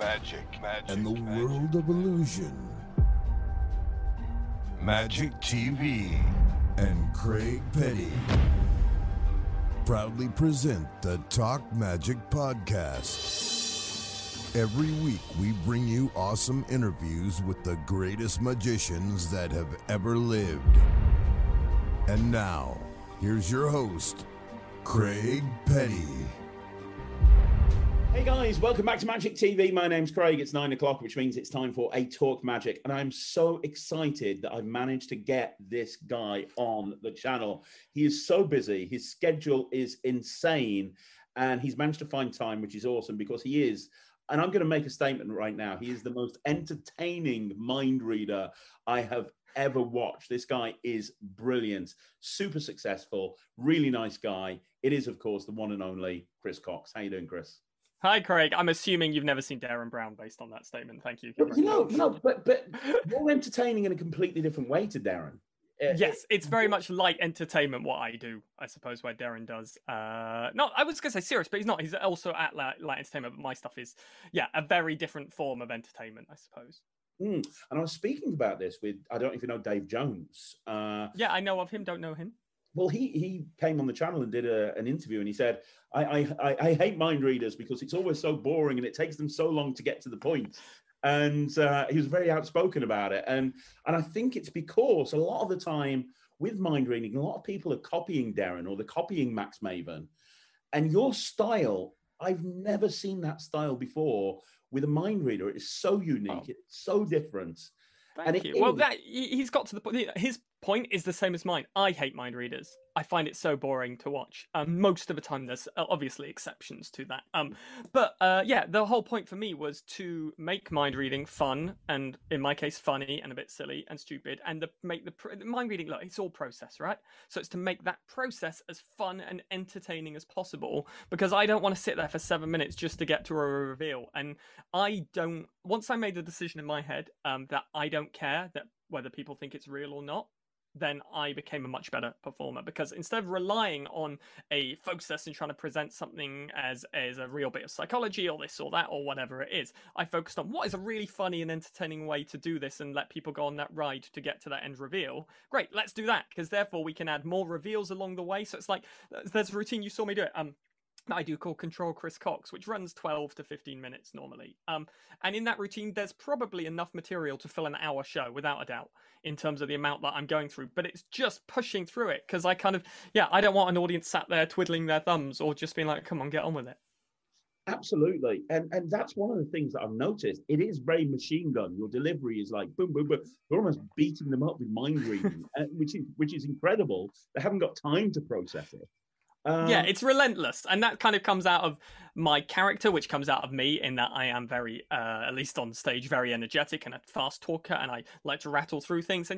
and the world of illusion. Magic TV and Craig Petty proudly present the Talk Magic Podcast. Every week we bring you awesome interviews with the greatest magicians that have ever lived. And now, here's your host, Craig Petty. Hey guys, welcome back to Magic TV. My name's Craig. It's 9 o'clock, which means it's time for a Talk Magic. And I'm so excited that I've managed to get this guy on the channel. He is so busy. His schedule is insane. And he's managed to find time, which is awesome because he is, and I'm going to make a statement right now, he is the most entertaining mind reader I have ever watched. This guy is brilliant, super successful, really nice guy. It is, of course, the one and only Chris Cox. How you doing, Chris? Hi, Craig. I'm assuming you've never seen Darren Brown based on that statement. Thank you. But more entertaining in a completely different way to Darren. Yes, it's very much light entertainment, what I do, I suppose, where Darren does. No, I was going to say serious, but he's not. He's also at light entertainment, but my stuff is, a very different form of entertainment, I suppose. And I was speaking about this with, I don't know if you know Dave Jones. Yeah, I know of him, don't know him. Well, he came on the channel and did an interview, and he said, I hate mind readers because it's always so boring and it takes them so long to get to the point. And he was very outspoken about it. And I think it's because a lot of the time with mind reading, a lot of people are copying Darren or they're copying Max Maven. And your style, I've never seen that style before with a mind reader. It is so unique. It's so different. Thank you. Well, he's got to the point. His point is the same as mine. I hate mind readers. I find it so boring to watch. Most of the time, there's obviously exceptions to that. But the whole point for me was to make mind reading fun, and in my case, funny and a bit silly and stupid, and make the mind reading. Look, it's all process, right? So it's to make that process as fun and entertaining as possible. Because I don't want to sit there for 7 minutes just to get to a reveal, and I don't. Once I made the decision in my head that I don't care that whether people think it's real or not, then I became a much better performer, because instead of relying on a focus and trying to present something as a real bit of psychology or this or that or whatever it is, I focused on what is a really funny and entertaining way to do this and let people go on that ride to get to that end reveal. Great, let's do that, because therefore we can add more reveals along the way. So it's like, there's a routine, you saw me do it. I do called Control Chris Cox, which runs 12 to 15 minutes normally. And in that routine, there's probably enough material to fill an hour show, without a doubt, in terms of the amount that I'm going through. But it's just pushing through it, because I kind of, I don't want an audience sat there twiddling their thumbs or just being like, come on, get on with it. Absolutely. And that's one of the things that I've noticed. It is very machine gun. Your delivery is like, boom, boom, boom. You're almost beating them up with mind reading, which is incredible. They haven't got time to process it. It's relentless, and that kind of comes out of my character, which comes out of me in that I am very, at least on stage, very energetic and a fast talker, and I like to rattle through things. And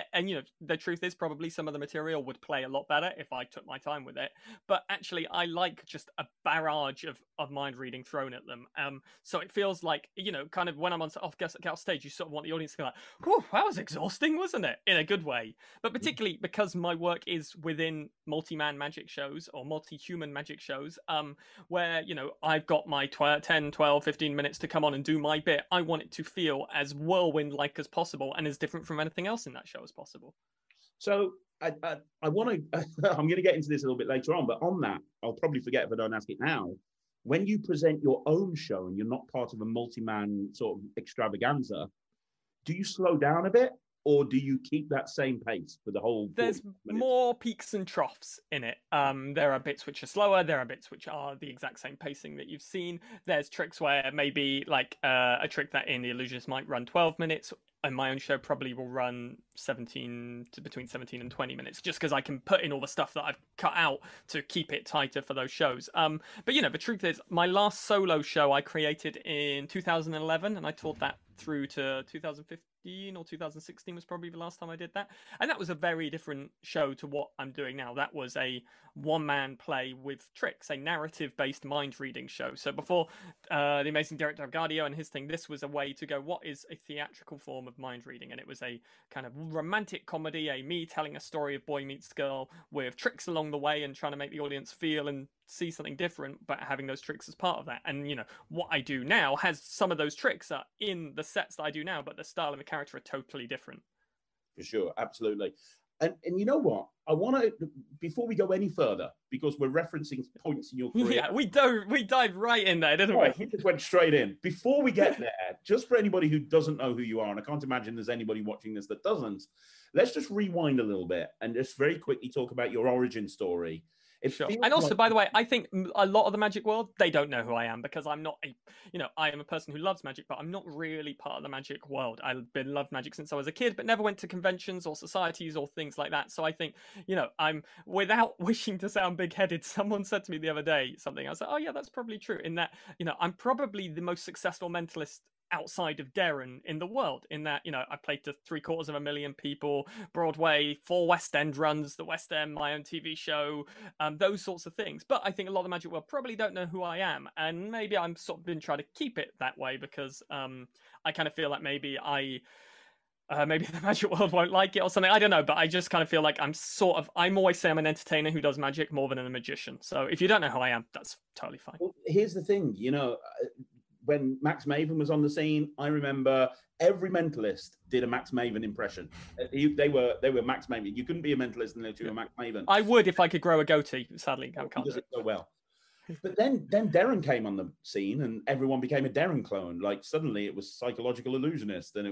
the truth is, probably some of the material would play a lot better if I took my time with it. But actually, I like just a barrage of mind reading thrown at them. So it feels like, kind of when I'm off stage, you sort of want the audience to go like, "Whew, that was exhausting, wasn't it?" In a good way. But particularly because my work is within multi-man magic shows or multi-human magic shows, where I've got my 10, 12, 15 minutes to come on and do my bit. I want it to feel as whirlwind-like as possible and as different from anything else in that show as possible. So I want to, I'm going to get into this a little bit later on, but on that, I'll probably forget if I don't ask it now. When you present your own show and you're not part of a multi-man sort of extravaganza, do you slow down a bit? Or do you keep that same pace for the whole? There's more peaks and troughs in it. There are bits which are slower. There are bits which are the exact same pacing that you've seen. There's tricks where maybe like a trick that in The Illusionist might run 12 minutes. And my own show probably will run between 17 and 20 minutes, just because I can put in all the stuff that I've cut out to keep it tighter for those shows. But the truth is, my last solo show I created in 2011, and I taught that through to 2015 or 2016 was probably the last time I did that. And that was a very different show to what I'm doing now. That was a one-man play with tricks, a narrative-based mind-reading show. So before The Amazing Director of Gardio and his thing, this was a way to go, what is a theatrical form of mind-reading? And it was a kind of romantic comedy, me telling a story of boy meets girl with tricks along the way and trying to make the audience feel and see something different, but having those tricks as part of that. And, you know, what I do now has some of those tricks are in the sets that I do now, but the style and the character are totally different. For sure, absolutely. And you know what? I want to, before we go any further, because we're referencing points in your career. Yeah, we dived right in there, didn't we? We just went straight in. Before we get there, just for anybody who doesn't know who you are, and I can't imagine there's anybody watching this that doesn't, let's just rewind a little bit and just very quickly talk about your origin story. Sure. And also, by the way, I think a lot of the Magic world, they don't know who I am because I'm not I am a person who loves Magic, but I'm not really part of the Magic world. I've been loved Magic since I was a kid, but never went to conventions or societies or things like that. So I think, I'm, without wishing to sound big-headed, someone said to me the other day something. I was like, oh yeah, that's probably true. In that, I'm probably the most successful mentalist outside of Darren in the world, in that, I played to 750,000 people, Broadway, 4 West End runs, the West End, my own TV show, those sorts of things. But I think a lot of the Magic world probably don't know who I am, and maybe I'm sort of been trying to keep it that way because I kind of feel like maybe maybe the Magic world won't like it or something. I don't know, but I just kind of feel like I'm always saying I'm an entertainer who does magic more than a magician. So if you don't know who I am, that's totally fine. Well, here's the thing, when Max Maven was on the scene, I remember every mentalist did a Max Maven impression. They were Max Maven. You couldn't be a mentalist unless you were Max Maven. I would if I could grow a goatee. Sadly, I can't do it so well. But then Darren came on the scene, and everyone became a Darren clone. Like suddenly, it was Psychological Illusionist, and it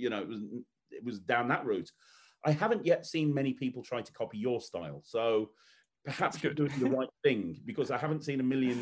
was down that route. I haven't yet seen many people try to copy your style, so perhaps you're doing the right thing, because I haven't seen a million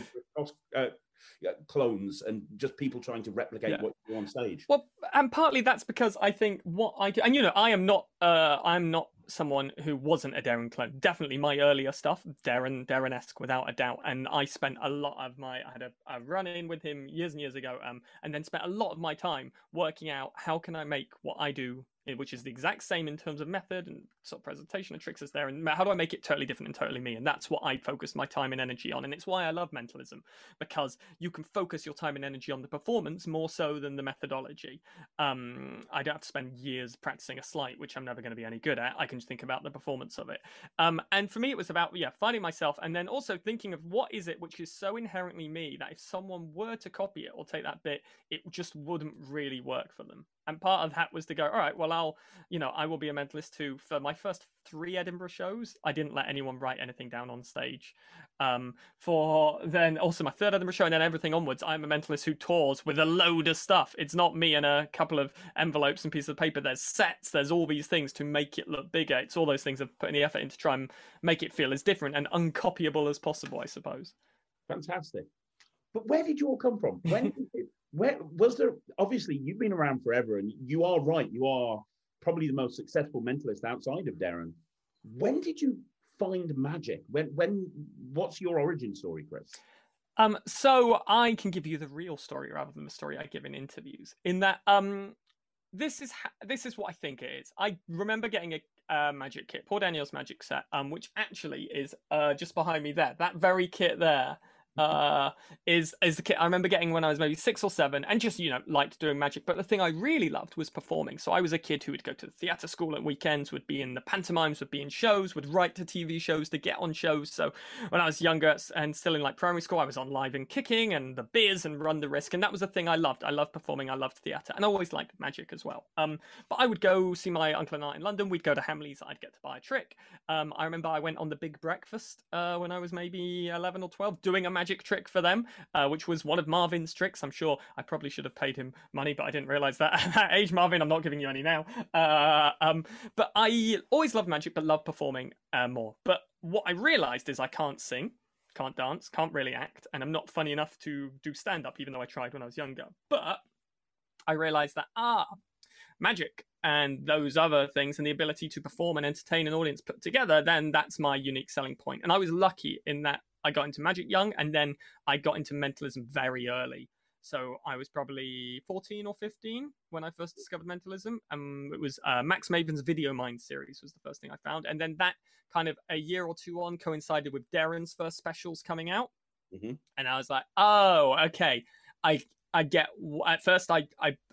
clones and just people trying to replicate what you do on stage. Well, and partly that's because I think what I do, and I'm not someone who wasn't a Darren clone. Definitely my earlier stuff, Darren-esque without a doubt. And I spent a lot of I had a run-in with him years and years ago, and then spent a lot of my time working out how can I make what I do, which is the exact same in terms of method and sort of presentation and tricks as there, and how do I make it totally different and totally me? And that's what I focus my time and energy on, and it's why I love mentalism, because you can focus your time and energy on the performance more so than the methodology. I don't have to spend years practicing a sleight, which I'm never going to be any good at. I can just think about the performance of it. And for me, it was about finding myself, and then also thinking of what is it which is so inherently me that if someone were to copy it or take that bit, it just wouldn't really work for them. And part of that was to go, all right, well, I will be a mentalist too. For my first 3 Edinburgh shows, I didn't let anyone write anything down on stage. For then also my 3rd Edinburgh show, and then everything onwards, I'm a mentalist who tours with a load of stuff. It's not me and a couple of envelopes and pieces of paper. There's sets, there's all these things to make it look bigger. It's all those things of putting the effort in to try and make it feel as different and uncopyable as possible, I suppose. Fantastic. But where did you all come from? Where was there? Obviously, you've been around forever, and you are right. You are probably the most successful mentalist outside of Darren. When did you find magic? What's your origin story, Chris? So I can give you the real story rather than the story I give in interviews. In that, this is what I think it is. I remember getting a magic kit, Paul Daniels magic set, which actually is just behind me there. That very kit there. Is the kit I remember getting when I was maybe 6 or 7, and just liked doing magic. But the thing I really loved was performing. So I was a kid who would go to the theatre school at weekends, would be in the pantomimes, would be in shows, would write to TV shows to get on shows. So when I was younger and still in primary school, I was on Live and Kicking and The Biz and Run the Risk, and that was the thing I loved. I loved performing, I loved theatre, and I always liked magic as well. But I would go see my uncle and aunt in London. We'd go to Hamleys. I'd get to buy a trick. I remember I went on the Big Breakfast when I was maybe 11 or 12, doing a magic trick for them, which was one of Marvin's tricks. I'm sure I probably should have paid him money, but I didn't realize that at that age. Marvin, I'm not giving you any now. But I always loved magic, but loved performing more. But what I realized is I can't sing, can't dance, can't really act, and I'm not funny enough to do stand-up, even though I tried when I was younger. But I realized that magic and those other things and the ability to perform and entertain an audience put together, then that's my unique selling point. And I was lucky in that I got into magic young, and then I got into mentalism very early. So I was probably 14 or 15 when I first discovered mentalism. It was Max Maven's Video Mind series was the first thing I found. And then that kind of a year or 2 on coincided with Darren's first specials coming out. Mm-hmm. And I was like, oh, okay. I get, at first I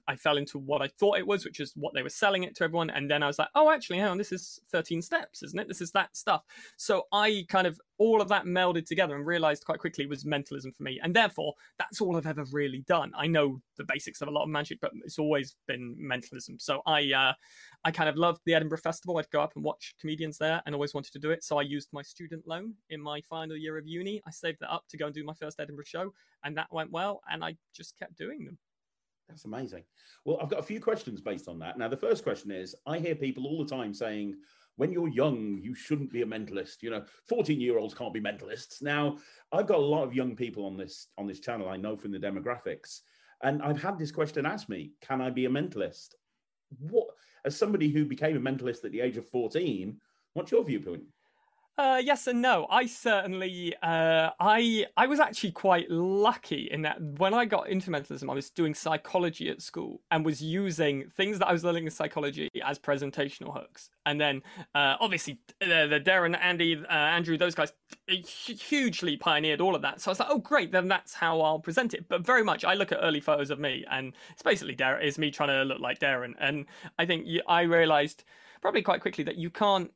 I fell into what I thought it was, which is what they were selling it to everyone. And then I was like, oh, actually, hang on, this is 13 steps, isn't it? This is that stuff. So I kind of, all of that melded together and realized quite quickly it was mentalism for me. And therefore, that's all I've ever really done. I know the basics of a lot of magic, but it's always been mentalism. So I kind of loved the Edinburgh Festival. I'd go up and watch comedians there and always wanted to do it. So I used my student loan in my final year of uni. I saved that up to go and do my first Edinburgh show, and that went well, and I just kept doing them. That's amazing. Well, I've got a few questions based on that. Now, the first question is, I hear people all the time saying, when you're young, you shouldn't be a mentalist. 14-year-olds can't be mentalists. Now, I've got a lot of young people on this channel, I know from the demographics, and I've had this question asked me, can I be a mentalist? What, as somebody who became a mentalist at the age of 14, what's your viewpoint? Yes and no. I certainly, I was actually quite lucky in that when I got into mentalism, I was doing psychology at school and was using things that I was learning in psychology as presentational hooks. And then, obviously, the Darren, Andy, Andrew, those guys hugely pioneered all of that. So I was like, oh, great, then that's how I'll present it. But very much, I look at early photos of me, and it's basically Darren, it's me trying to look like Darren. And I think I realized probably quite quickly that you can't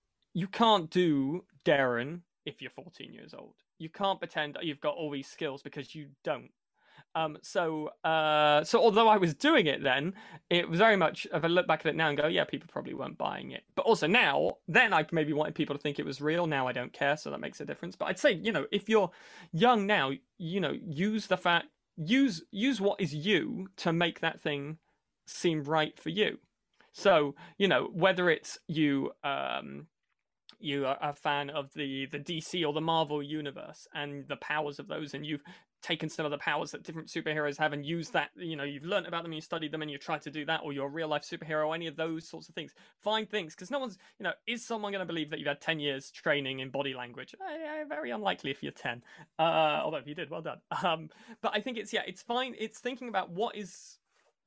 do Darren if you're 14 years old. You can't pretend that you've got all these skills because you don't. So although I was doing it then, it was very much, if I look back at it now and go, yeah, people probably weren't buying it. But also now, then I maybe wanted people to think it was real. Now I don't care, so that makes a difference. But I'd say, if you're young now, use what is you to make that thing seem right for you. So, whether it's you are a fan of the DC or the Marvel universe and the powers of those, and you've taken some of the powers that different superheroes have and used that, you've learned about them and you studied them and you try to do that, or you're a real life superhero, any of those sorts of things. Find things, because no one's, is someone going to believe that you've had 10 years training in body language? Very unlikely if you're 10. Although if you did, well done. But I think it's fine. It's thinking about what is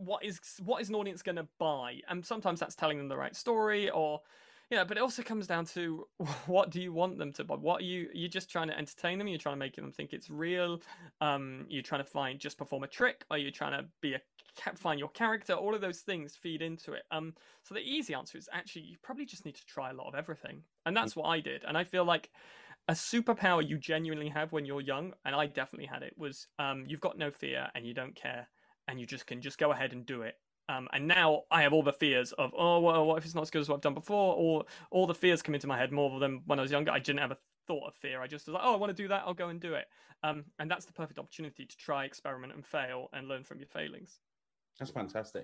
an audience going to buy, and sometimes that's telling them the right story, or but it also comes down to, what do you want them to buy? What you're just trying to entertain them? You're trying to make them think it's real? You're trying to just perform a trick? Or you're trying to find your character? All of those things feed into it. So the easy answer is actually you probably just need to try a lot of everything, and that's what I did. And I feel like a superpower you genuinely have when you're young, and I definitely had it, was you've got no fear and you don't care, and you can just go ahead and do it. And now I have all the fears of, oh, well, what if it's not as good as what I've done before? Or all the fears come into my head more than when I was younger. I didn't have a thought of fear. I just was like, oh, I want to do that. I'll go and do it. And that's the perfect opportunity to try, experiment, and fail, and learn from your failings. That's fantastic.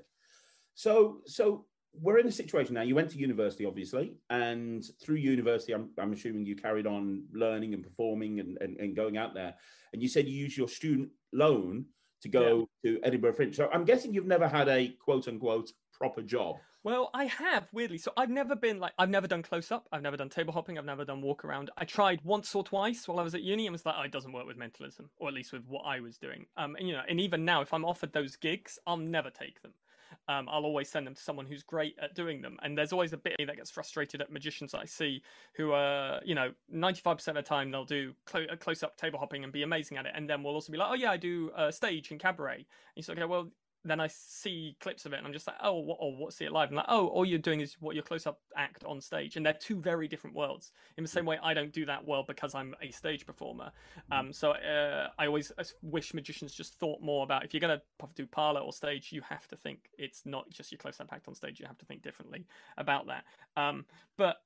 So we're in a situation now. You went to university, obviously, and through university, I'm assuming you carried on learning and performing and going out there. And you said you used your student loan to go to Edinburgh Fringe. So I'm guessing you've never had a quote unquote proper job. Well, I have, weirdly. So I've never done close up. I've never done table hopping. I've never done walk around. I tried once or twice while I was at uni and was like, oh, it doesn't work with mentalism, or at least with what I was doing. And even now, if I'm offered those gigs, I'll never take them. I'll always send them to someone who's great at doing them. And there's always a bit that gets frustrated at magicians that I see who are, 95% of the time they'll do close-up table hopping and be amazing at it. And then we'll also be like, oh yeah, I do stage and cabaret. And you sort of go, well, then I see clips of it and I'm just like, oh, what's it live? And like, oh, all you're doing is what your close-up act on stage. And they're two very different worlds. In the same way, I don't do that well because I'm a stage performer. So I always wish magicians just thought more about, if you're going to do parlor or stage, you have to think it's not just your close-up act on stage. You have to think differently about that. But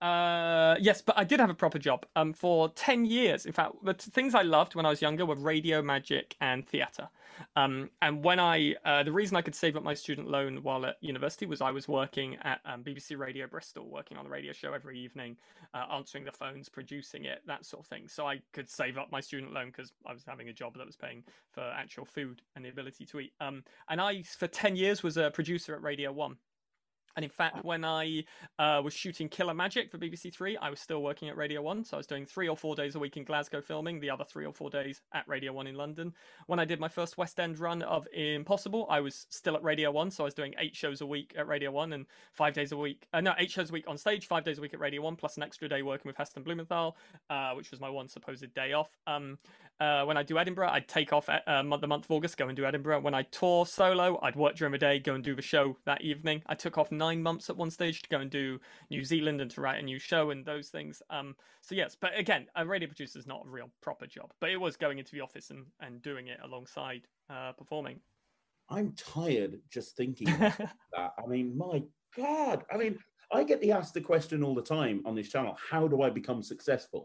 I did have a proper job for 10 years. In fact, the things I loved when I was younger were radio, magic, and theatre. And when the reason I could save up my student loan while at university was I was working at BBC Radio Bristol, working on the radio show every evening, answering the phones, producing it, that sort of thing. So I could save up my student loan because I was having a job that was paying for actual food and the ability to eat. And I, for 10 years, was a producer at Radio 1. And in fact, when I was shooting Killer Magic for BBC Three, I was still working at Radio 1. So I was doing 3 or 4 days a week in Glasgow filming, the other 3 or 4 days at Radio 1 in London. When I did my first West End run of Impossible, I was still at Radio 1. So I was doing 8 shows a week at Radio 1 and 5 days a week. 8 shows a week on stage, 5 days a week at Radio 1, plus an extra day working with Heston Blumenthal, which was my one supposed day off. When I do Edinburgh, I'd take off the month of August, go and do Edinburgh. When I tour solo, I'd work during the day, go and do the show that evening. I took off 9 months at one stage to go and do New Zealand and to write a new show and those things. So yes, but again, a radio producer is not a real proper job, but it was going into the office and doing it alongside performing. I'm tired just thinking about that. I mean, my God. I mean, I get asked the question all the time on this channel, how do I become successful?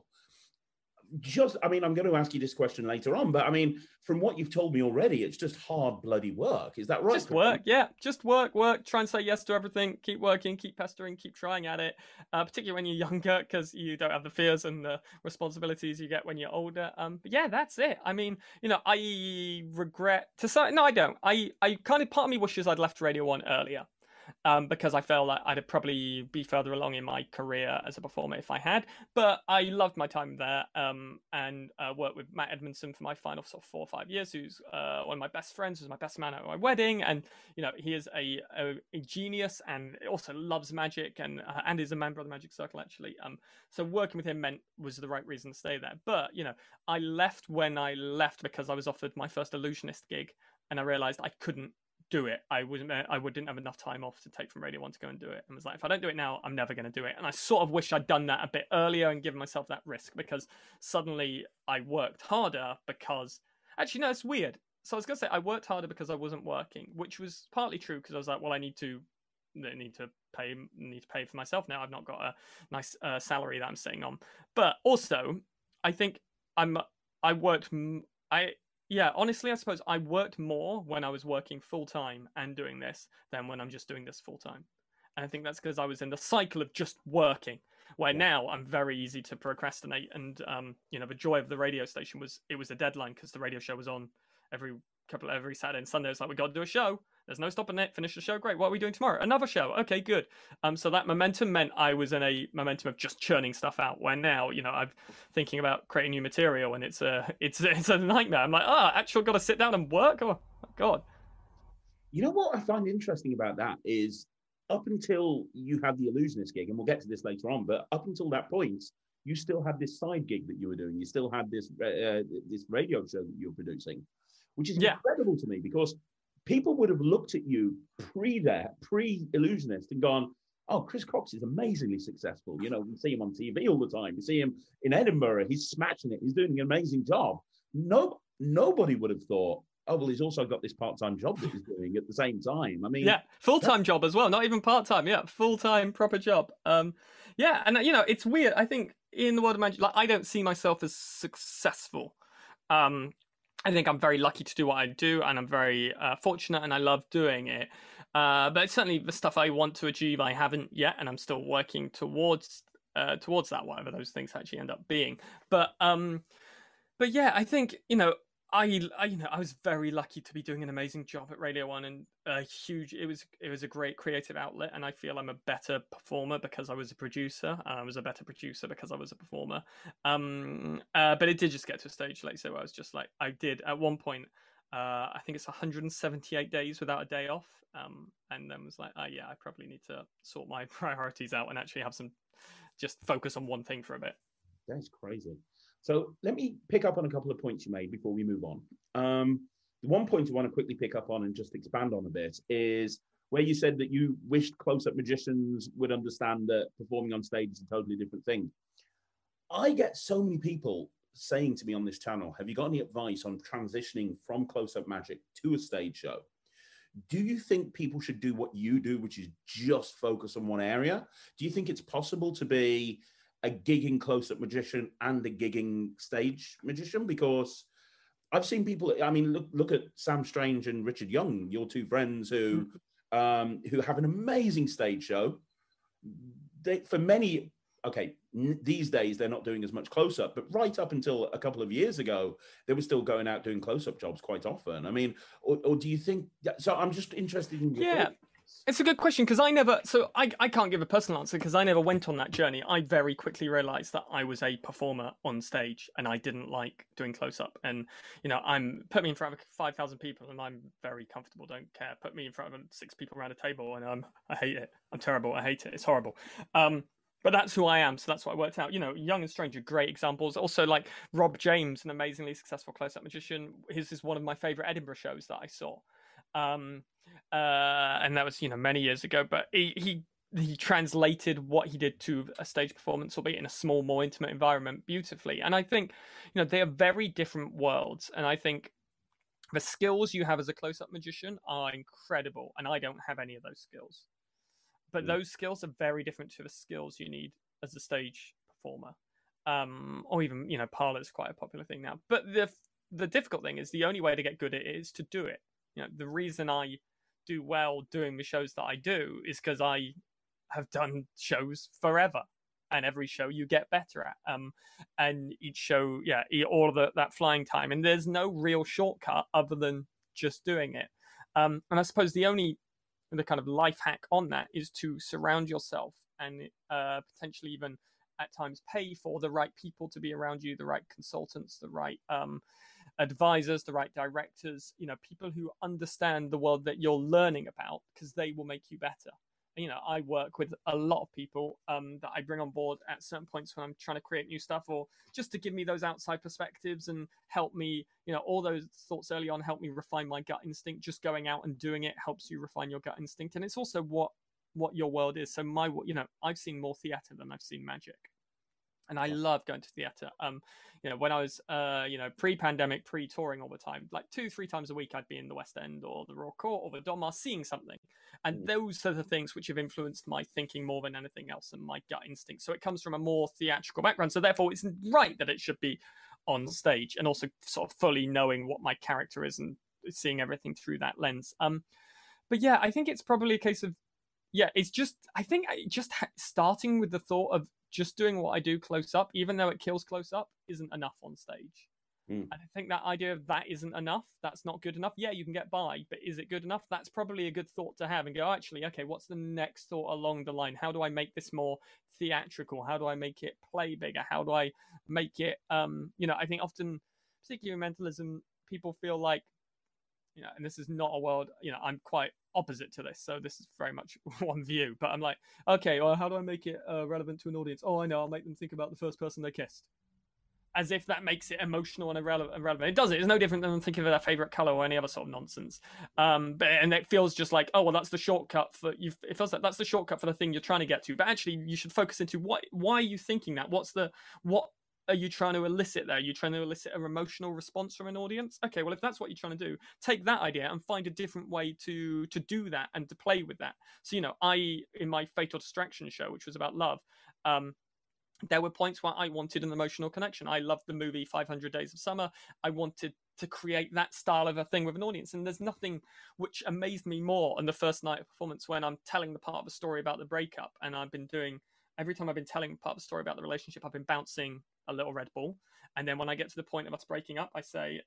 I'm going to ask you this question later on, but I mean, from what you've told me already, it's just hard bloody work. Is that right? Just work, yeah. Just work. Try and say yes to everything. Keep working, keep pestering, keep trying at it. Particularly when you're younger, because you don't have the fears and the responsibilities you get when you're older. But yeah, that's it. I mean, I regret to say, no, I don't. I kind of, part of me wishes I'd left Radio 1 earlier. Because I felt like I'd probably be further along in my career as a performer if I had. But I loved my time there and worked with Matt Edmondson for my final sort of 4 or 5 years, who's one of my best friends, who's my best man at my wedding. And, he is a genius and also loves magic and is a member of the Magic Circle, actually. So working with him was the right reason to stay there. But, I left when I left because I was offered my first illusionist gig and I realized I couldn't do it. I didn't have enough time off to take from Radio 1 to go and do it, and was like, if I don't do it now, I'm never going to do it. And I sort of wish I'd done that a bit earlier and given myself that risk, because suddenly I worked harder because, actually no, it's weird. So I was going to say I worked harder because I wasn't working, which was partly true, because I was like, well, I need to pay for myself now. I've not got a nice salary that I'm sitting on. But also I think yeah, honestly, I suppose I worked more when I was working full-time and doing this than when I'm just doing this full-time. And I think that's because I was in the cycle of just working, where now I'm very easy to procrastinate. And, the joy of the radio station was it was a deadline, because the radio show was on every Saturday and Sunday. It's like, we got to do a show. There's no stopping it. Finish the show. Great. What are we doing tomorrow? Another show. Okay, good. So that momentum meant I was in a momentum of just churning stuff out. Where now, I'm thinking about creating new material, and it's a nightmare. I'm like, actually got to sit down and work. Oh my God. You know what I find interesting about that is, up until you had the illusionist gig, and we'll get to this later on, but up until that point, you still had this side gig that you were doing. You still had this radio show that you were producing, which is incredible to me, because people would have looked at you pre-illusionist and gone, oh, Chris Cox is amazingly successful. We see him on TV all the time. We see him in Edinburgh. He's smashing it. He's doing an amazing job. Nobody would have thought, oh, well, he's also got this part-time job that he's doing at the same time. I mean, yeah, full-time job as well, not even part-time. Yeah, full-time, proper job. And it's weird. I think in the world of magic, I don't see myself as successful. I think I'm very lucky to do what I do, and I'm very fortunate, and I love doing it. But it's certainly the stuff I want to achieve, I haven't yet, and I'm still working towards that, whatever those things actually end up being. But yeah, I think I was very lucky to be doing an amazing job at Radio 1, and it was a great creative outlet, and I feel I'm a better performer because I was a producer, and I was a better producer because I was a performer. But it did just get to a stage, like so, where I was just like, I did at one point, I think it's 178 days without a day off, and then was like, I probably need to sort my priorities out and actually have just focus on one thing for a bit. That's crazy. So let me pick up on a couple of points you made before we move on. The one point I want to quickly pick up on and just expand on a bit is where you said that you wished close-up magicians would understand that performing on stage is a totally different thing. I get so many people saying to me on this channel, have you got any advice on transitioning from close-up magic to a stage show? Do you think people should do what you do, which is just focus on one area? Do you think it's possible to be a gigging close-up magician and a gigging stage magician? Because I've seen people, I mean, look at Sam Strange and Richard Young, your two friends who have an amazing stage show. These days they're not doing as much close-up, but right up until a couple of years ago, they were still going out doing close-up jobs quite often. I mean, or do you think, so I'm just interested in your thoughts. It's a good question because I can't give a personal answer because I never went on that journey. I very quickly realized that I was a performer on stage and I didn't like doing close up. And, put me in front of 5,000 people and I'm very comfortable, don't care. Put me in front of 6 people around a table and I hate it. I'm terrible. I hate it. It's horrible. But that's who I am, so that's what I worked out. Young and Strange are great examples. Also, like Rob James, an amazingly successful close-up magician. His is one of my favorite Edinburgh shows that I saw. And that was many years ago, but he translated what he did to a stage performance, albeit in a small, more intimate environment, beautifully. And I think they are very different worlds, and I think the skills you have as a close-up magician are incredible, and I don't have any of those skills, but those skills are very different to the skills you need as a stage performer, or even parlor is quite a popular thing now. But the difficult thing is the only way to get good at it is to do it. The reason I do well doing the shows that I do is because I have done shows forever, and every show you get better at. And each show, all of that flying time, and there's no real shortcut other than just doing it. And I suppose the kind of life hack on that is to surround yourself and potentially even at times pay for the right people to be around you, the right consultants, the right advisors, the right directors, people who understand the world that you're learning about, because they will make you better. I work with a lot of people that I bring on board at certain points when I'm trying to create new stuff, or just to give me those outside perspectives and help me, all those thoughts early on help me refine my gut instinct. Just going out and doing it helps you refine your gut instinct. And it's also what your world is. So I've seen more theater than I've seen magic. And I love going to theatre. When I was, pre-pandemic, pre-touring all the time, like 2-3 times a week, I'd be in the West End or the Royal Court or the Donmar seeing something. And those are the things which have influenced my thinking more than anything else, and my gut instinct. So it comes from a more theatrical background. So therefore, it's right that it should be on stage, and also sort of fully knowing what my character is and seeing everything through that lens. But yeah, I think it's probably a case of, it's just starting with the thought of just doing what I do close up, even though it kills close up, isn't enough on stage. And I think that idea of that isn't enough, that's not good enough. Yeah, you can get by, but is it good enough? That's probably a good thought to have, and go, actually, okay, what's the next thought along the line? How do I make this more theatrical? How do I make it play bigger? How do I make it, I think often, particularly in mentalism, people feel like, and this is not a world, I'm quite opposite to this, so this is very much one view, but I'm like, okay, well, how do I make it relevant to an audience? Oh, I know, I'll make them think about the first person they kissed. As if that makes it emotional and irrelevant. It doesn't. It's no different than thinking of their favorite color or any other sort of nonsense. And it feels just like, oh, well, that's the shortcut for you. It feels like that's the shortcut for the thing you're trying to get to. But actually, you should focus into why are you thinking that? What are you trying to elicit there? Are you trying to elicit an emotional response from an audience? Okay, well, if that's what you're trying to do, take that idea and find a different way to do that and to play with that. So, in my Fatal Distraction show, which was about love, there were points where I wanted an emotional connection. I loved the movie 500 Days of Summer. I wanted to create that style of a thing with an audience. And there's nothing which amazed me more on the first night of performance when I'm telling the part of the story about the breakup. And every time I've been telling part of the story about the relationship, I've been bouncing a little Red Bull. And then when I get to the point of us breaking up, I say,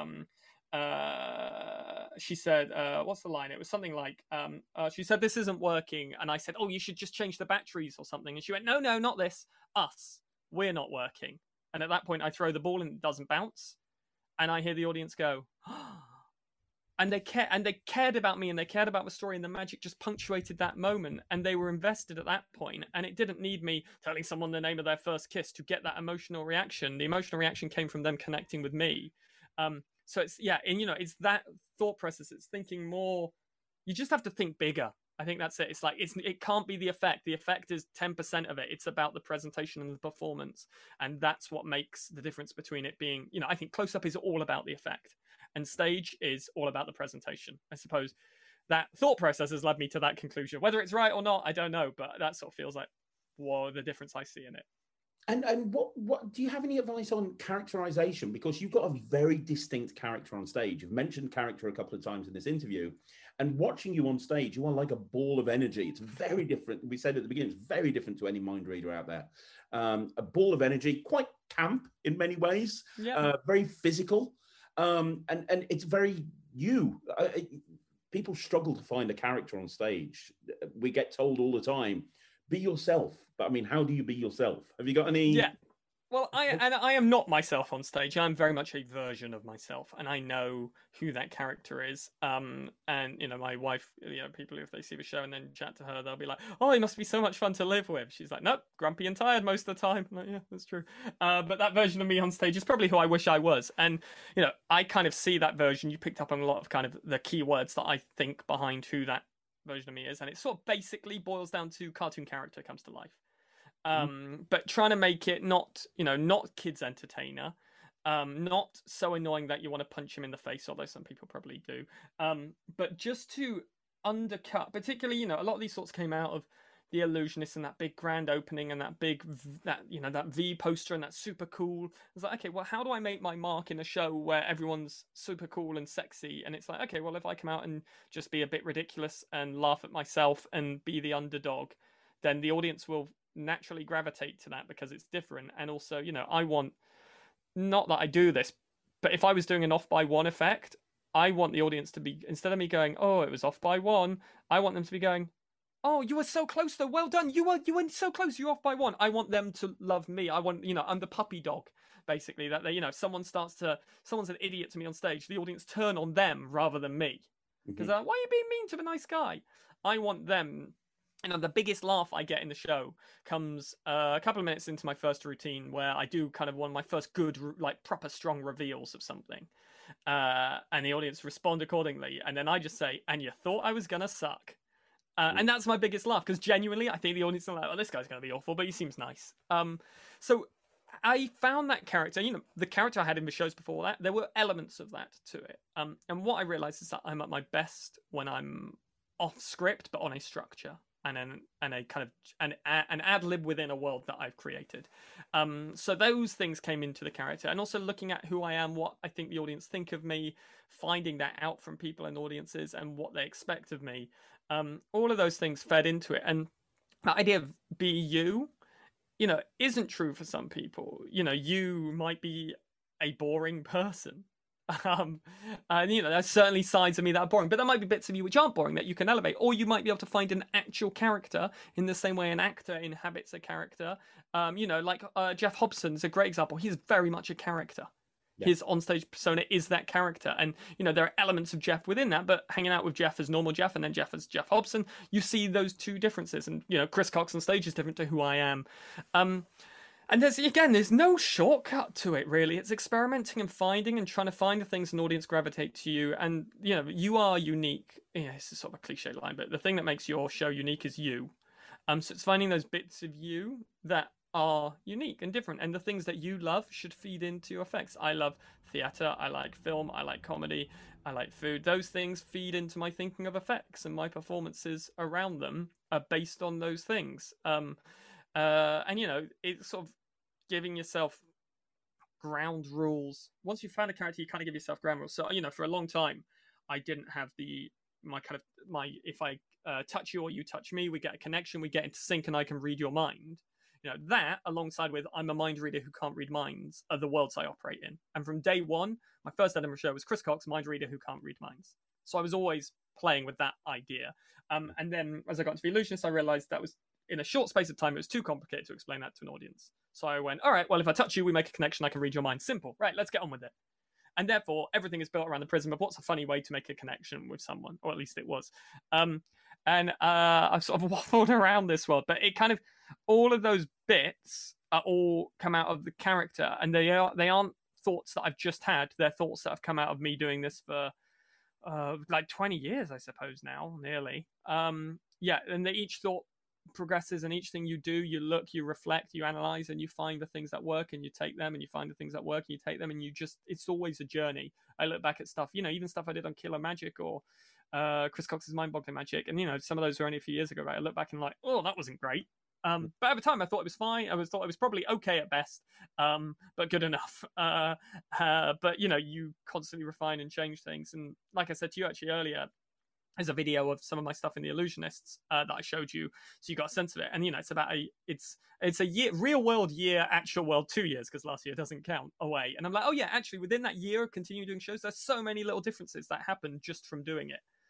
she said, what's the line? It was something like, she said, this isn't working. And I said, oh, you should just change the batteries or something. And she went, no, not this. Us. We're not working. And at that point, I throw the ball and it doesn't bounce. And I hear the audience go, and they cared about me, and they cared about the story, and the magic just punctuated that moment, and they were invested at that point. And it didn't need me telling someone the name of their first kiss to get that emotional reaction. The emotional reaction came from them connecting with me. So it's, it's that thought process. It's thinking more. You just have to think bigger. I think that's it. It's like, it can't be the effect. The effect is 10% of it. It's about the presentation and the performance. And that's what makes the difference between it being, I think close up is all about the effect, and stage is all about the presentation. I suppose that thought process has led me to that conclusion. Whether it's right or not, I don't know, but that sort of feels like, the difference I see in it. And what do you have any advice on characterization? Because you've got a very distinct character on stage. You've mentioned character a couple of times in this interview, and watching you on stage, you are like a ball of energy. It's very different. We said at the beginning, it's very different to any mind reader out there. A ball of energy, quite camp in many ways, very physical, and it's very you. people struggle to find a character on stage. We get told all the time, be yourself. But I mean, how do you be yourself? Have you got any? Yeah. Well, I am not myself on stage. I'm very much a version of myself, and I know who that character is. And my wife, people, if they see the show and then chat to her, they'll be like, "Oh, he must be so much fun to live with." She's like, "Nope, grumpy and tired most of the time." I'm like, yeah, that's true. But that version of me on stage is probably who I wish I was. And I kind of see that version. You picked up on a lot of kind of the key words that I think behind who that version of me is, and it sort of basically boils down to cartoon character comes to life. But trying to make it not kids entertainer, not so annoying that you want to punch him in the face, although some people probably do. But just to undercut, particularly, a lot of these sorts came out of The Illusionist and that big grand opening and that big, that V poster and that's super cool. It's like, okay, well, how do I make my mark in a show where everyone's super cool and sexy? And it's like, okay, well, if I come out and just be a bit ridiculous and laugh at myself and be the underdog, then the audience will naturally gravitate to that because it's different. And also, I want, not that I do this, but if I was doing an off by one effect, I want the audience to be, instead of me going, oh, it was off by one, I want them to be going, oh, you were so close though, well done, you were so close, you're off by one. I want them to love me. I want, I'm the puppy dog, basically, that they, someone's an idiot to me on stage, the audience turn on them rather than me. Because why are you being mean to the nice guy? I want them. The biggest laugh I get in the show comes a couple of minutes into my first routine where I do kind of one of my first good, like proper strong reveals of something. And the audience respond accordingly. And then I just say, and you thought I was going to suck. And that's my biggest laugh because genuinely I think the audience are like, oh, this guy's going to be awful, but he seems nice. So I found that character, the character I had in the shows before that, there were elements of that to it. And what I realized is that I'm at my best when I'm off script, but on a structure. And a kind of an ad lib within a world that I've created. So those things came into the character, and also looking at who I am, what I think the audience think of me, finding that out from people and audiences, and what they expect of me. All of those things fed into it, and the idea of be you, isn't true for some people. You might be a boring person. And there's certainly sides of me that are boring, but there might be bits of you which aren't boring that you can elevate, or you might be able to find an actual character in the same way an actor inhabits a character. Like Jeff Hobson's a great example. He's very much a character. Yeah. His onstage persona is that character, and there are elements of Jeff within that, but hanging out with Jeff as normal Jeff and then Jeff as Jeff Hobson, you see those two differences. And Chris Cox on stage is different to who I am. And there's no shortcut to it, really. It's experimenting and finding and trying to find the things an audience gravitate to you. And, you are unique. It's sort of a cliche line, but the thing that makes your show unique is you. So it's finding those bits of you that are unique and different. And the things that you love should feed into your effects. I love theatre. I like film. I like comedy. I like food. Those things feed into my thinking of effects, and my performances around them are based on those things. It's sort of giving yourself ground rules. Once you've found a character, you kind of give yourself ground rules. So, for a long time, I didn't have if I touch you or you touch me, we get a connection, we get into sync, and I can read your mind. That alongside with I'm a mind reader who can't read minds are the worlds I operate in. And from day one, my first Edinburgh show was Chris Cox, mind reader who can't read minds. So I was always playing with that idea. And then as I got into The Illusionist, I realized that was, in a short space of time, it was too complicated to explain that to an audience. So I went, all right, well, if I touch you, we make a connection, I can read your mind. Simple. Right, let's get on with it. And therefore, everything is built around the prism of what's a funny way to make a connection with someone, or at least it was. I've sort of waffled around this world, but it kind of, all of those bits are all come out of the character, and they aren't thoughts that I've just had. They're thoughts that have come out of me doing this for like 20 years, I suppose now, nearly. And they each thought progresses, and each thing you do, you look, you reflect, you analyze, and you find the things that work, and you take them, and you find the things that work, and you take them, and it's always a journey. I look back at stuff, even stuff I did on Killer Magic or Chris Cox's Mind-Boggling Magic, and some of those were only a few years ago, right? I look back and like, oh, that wasn't great. But at the time I thought it was fine. I thought it was probably okay at best, but good enough. But you constantly refine and change things. And like I said to you actually earlier, there's a video of some of my stuff in The Illusionists that I showed you, so you got a sense of it. And it's about it's a year, real world year, actual world 2 years, because last year doesn't count away. And I'm like, oh yeah, actually within that year of continuing doing shows, there's so many little differences that happen just from doing it.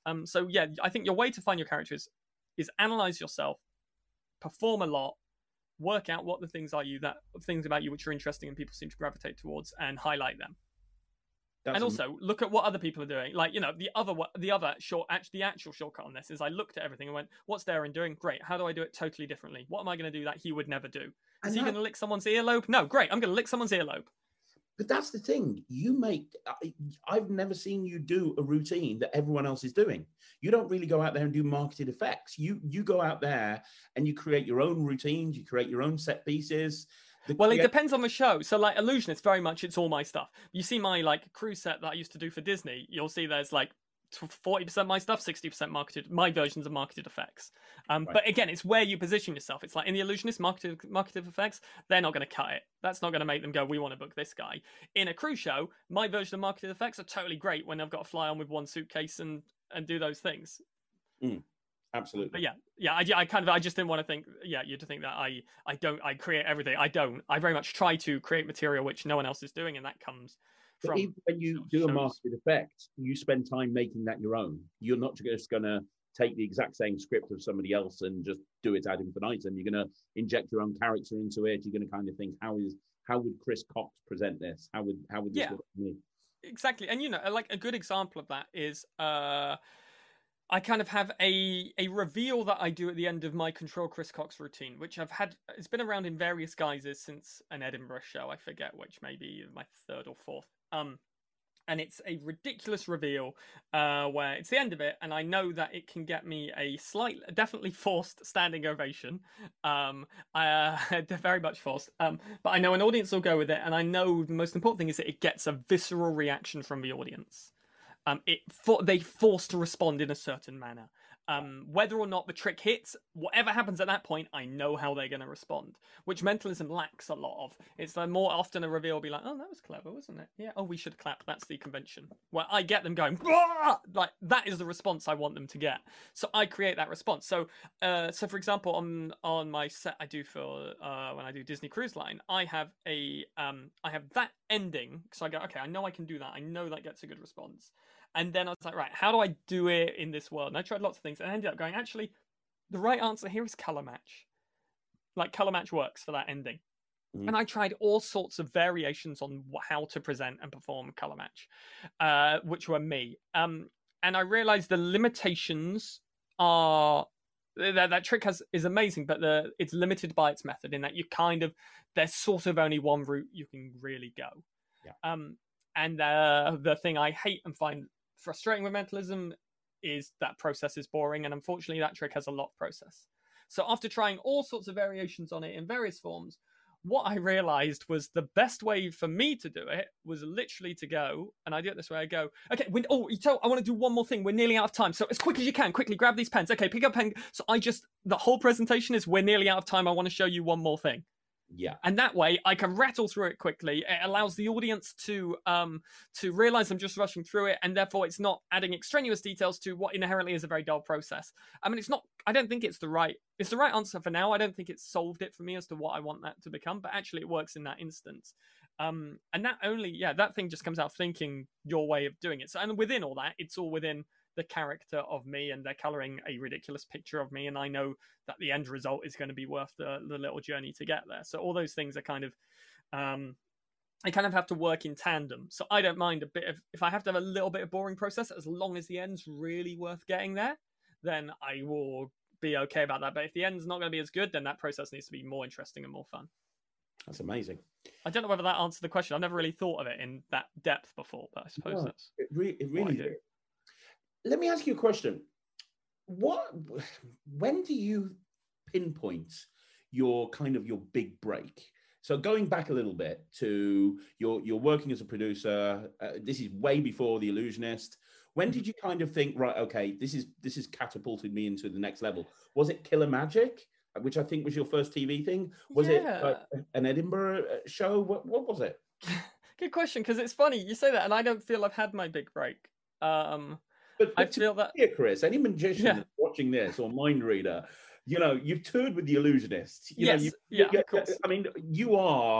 So yeah, I think your way to find your character is analyze yourself, perform a lot, work out what the things about you which are interesting and people seem to gravitate towards, and highlight them. And also look at what other people are doing. Like, you know, the actual shortcut on this is I looked at everything and went, what's Darren doing? Great. How do I do it totally differently? What am I going to do that he would never do? Is he going to lick someone's earlobe? No, great. I'm going to lick someone's earlobe. But that's the thing. I've never seen you do a routine that everyone else is doing. You don't really go out there and do marketed effects. You go out there and you create your own routines. You create your own set pieces. Well, it depends on the show. So, like, Illusionist, very much, it's all my stuff. You see my, like, cruise set that I used to do for Disney, you'll see there's, like, 40% my stuff, 60% marketed, my versions of marketed effects. Right. But again, it's where you position yourself. It's like in the Illusionist, marketed effects, they're not going to cut it. That's not going to make them go, we want to book this guy. In a cruise show, my version of marketed effects are totally great when I've got to fly on with one suitcase and do those things. Absolutely. But yeah. I just didn't want to think. Yeah, you to think that I create everything. I don't. I very much try to create material which no one else is doing, and that comes from. But even when you do a marketed effect, you spend time making that your own. You're not just going to take the exact same script of somebody else and just do it ad infinitum. You're going to inject your own character into it. You're going to kind of think, how would Chris Cox present this? How would this work for me? Exactly, and you know, like a good example of that is. I kind of have a reveal that I do at the end of my Control Chris Cox routine, which it's been around in various guises since an Edinburgh show. I forget which, maybe my third or fourth. And it's a ridiculous reveal where it's the end of it, and I know that it can get me a definitely forced standing ovation. Very much forced. But I know an audience will go with it, and I know the most important thing is that it gets a visceral reaction from the audience. They forced to respond in a certain manner. Whether or not the trick hits, whatever happens at that point, I know how they're going to respond, which mentalism lacks a lot of. It's more often a reveal will be like, oh, that was clever, wasn't it? Yeah, oh, we should clap. That's the convention. Where I get them going, like, that is the response I want them to get. So I create that response. So for example, on my set I do for when I do Disney Cruise Line, I have that ending. So I go, okay, I know I can do that. I know that gets a good response. And then I was like, right, how do I do it in this world? And I tried lots of things and I ended up going, actually, the right answer here is color match. Like, color match works for that ending. And I tried all sorts of variations on how to present and perform color match, which were me. And I realized the limitations are... That trick is amazing, but it's limited by its method in that there's sort of only one route you can really go. Yeah. And the thing I hate and find frustrating with mentalism is that process is boring, and unfortunately that trick has a lot of process. So after trying all sorts of variations on it in various forms, what I realized was the best way for me to do it was literally to go, and I do it this way, I go, okay, I want to do one more thing, we're nearly out of time, so as quick as you can, quickly grab these pens, okay, pick up a pen. So the whole presentation is, we're nearly out of time, I want to show you one more thing. Yeah. And that way I can rattle through it quickly. It allows the audience to realize I'm just rushing through it, and therefore it's not adding extraneous details to what inherently is a very dull process. I mean, I don't think it's the right answer for now. I don't think it's solved it for me as to what I want that to become, but actually it works in that instance. And that thing just comes out thinking your way of doing it. So, and within all that, it's all within the character of me, and they're coloring a ridiculous picture of me, and I know that the end result is going to be worth the little journey to get there. So all those things are kind of I kind of have to work in tandem. So I don't mind if I have to have a little bit of boring process, as long as the end's really worth getting there, then I will be okay about that. But if the end's not going to be as good, then that process needs to be more interesting and more fun. That's amazing. I don't know whether that answered the question. I've never really thought of it in that depth before, but I suppose that's it really did. Let me ask you a question. When do you pinpoint your big break? So going back a little bit to you're working as a producer. This is way before The Illusionist. When did you kind of think, right, okay, this is catapulted me into the next level? Was it Killer Magic, which I think was your first TV thing? Was it an Edinburgh show? What was it? Good question, because it's funny you say that, and I don't feel I've had my big break. But I feel that here, Chris, any magician watching this or mind reader, you've toured with The Illusionist. Of course. I mean, you are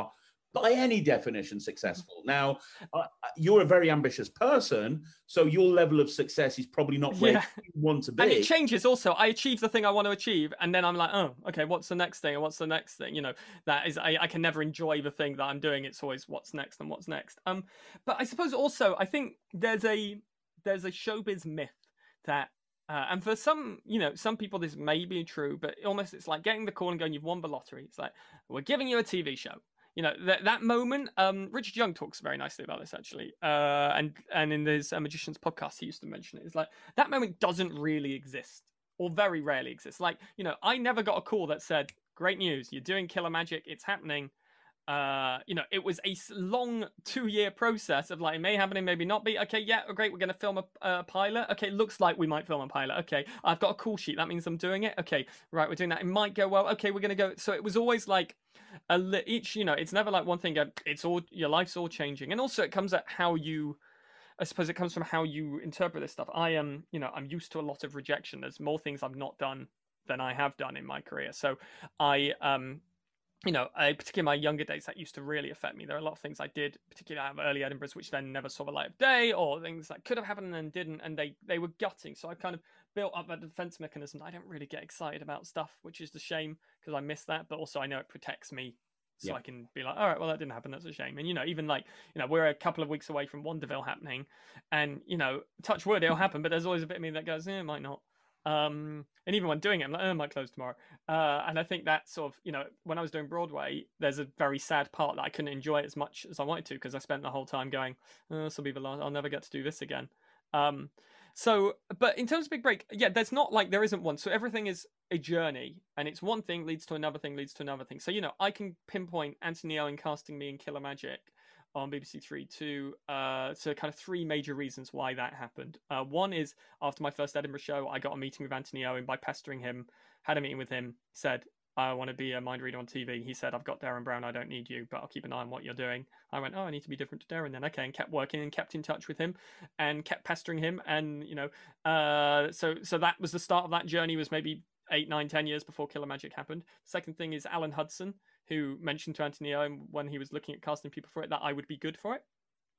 by any definition successful. Now, you're a very ambitious person, so your level of success is probably not where you want to be. And it changes also. I achieve the thing I want to achieve, and then I'm like, oh, okay, what's the next thing? And what's the next thing? You know, that is, I can never enjoy the thing that I'm doing. It's always what's next and what's next. But I suppose also, I think there's a showbiz myth that, and for some, you know, some people this may be true, but almost it's like getting the call and going, you've won the lottery. It's like, we're giving you a TV show. You know, that moment, Richard Young talks very nicely about this, actually. And in his Magician's podcast, he used to mention it. It's like, that moment doesn't really exist, or very rarely exists. Like, you know, I never got a call that said, great news, you're doing Killer Magic, it's happening. You know, it was a long 2-year process of like, it may happen, it maybe not be. Okay, yeah, great, we're going to film a pilot. Okay, looks like we might film a pilot. Okay, I've got a call sheet, that means I'm doing it. Okay, right, we're doing that. It might go well. Okay, we're going to go. So it was always like, each, you know, it's never like one thing, it's all, your life's all changing. And also it comes at how you, I suppose it comes from how you interpret this stuff. I am, you know, I'm used to a lot of rejection. There's more things I've not done than I have done in my career. So I, you know, particularly in my younger days, that used to really affect me. There are a lot of things I did, particularly out of early Edinburghs, which then never saw the light of day, or things that could have happened and then didn't, and they were gutting. So I kind of built up a defense mechanism. I don't really get excited about stuff, which is the shame, because I miss that. But also I know it protects me, so I can be like, all right, well, that didn't happen. That's a shame. And, you know, even like, you know, we're a couple of weeks away from Wonderville happening, and, you know, touch wood, it'll happen. But there's always a bit of me that goes, it might not. And even when doing it, I'm like, it might close tomorrow. And I think that sort of, you know, when I was doing Broadway, there's a very sad part that I couldn't enjoy it as much as I wanted to, because I spent the whole time going, this will be the last, I'll never get to do this again. So, but in terms of Big Break, yeah, there's not like, there isn't one. So everything is a journey, and it's one thing leads to another thing, leads to another thing. So, you know, I can pinpoint Anthony Owen casting me in Killer Magic on BBC Three to kind of 3 major reasons why that happened. One is, after my first Edinburgh show, I got a meeting with Anthony Owen by pestering him, had a meeting with him, said, I want to be a mind reader on TV. He said, I've got Darren Brown, I don't need you, but I'll keep an eye on what you're doing. I went, oh, I need to be different to Darren then. Okay, and kept working and kept in touch with him and kept pestering him. And, you know, so that was the start of that journey, was maybe 8, 9, 10 years before Killer Magic happened. Second thing is Alan Hudson, who mentioned to Anthony Owen when he was looking at casting people for it that I would be good for it.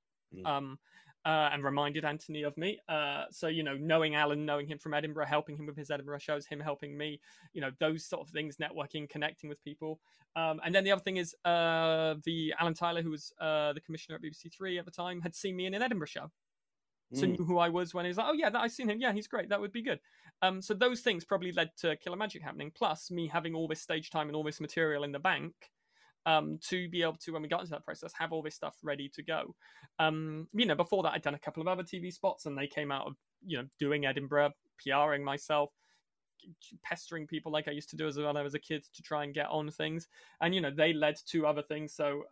And reminded Anthony of me. So, you know, knowing Alan, knowing him from Edinburgh, helping him with his Edinburgh shows, him helping me, you know, those sort of things, networking, connecting with people. And then the other thing is the Alan Tyler, who was the commissioner at BBC Three at the time, had seen me in an Edinburgh show. So knew who I was when he was like, oh yeah, I've seen him. Yeah, he's great. That would be good. So those things probably led to Killer Magic happening. Plus me having all this stage time and all this material in the bank, to be able to, when we got into that process, have all this stuff ready to go. You know, before that, I'd done a couple of other TV spots, and they came out of, you know, doing Edinburgh, PRing myself, pestering people like I used to do when I was a kid to try and get on things. And, you know, they led to other things. So,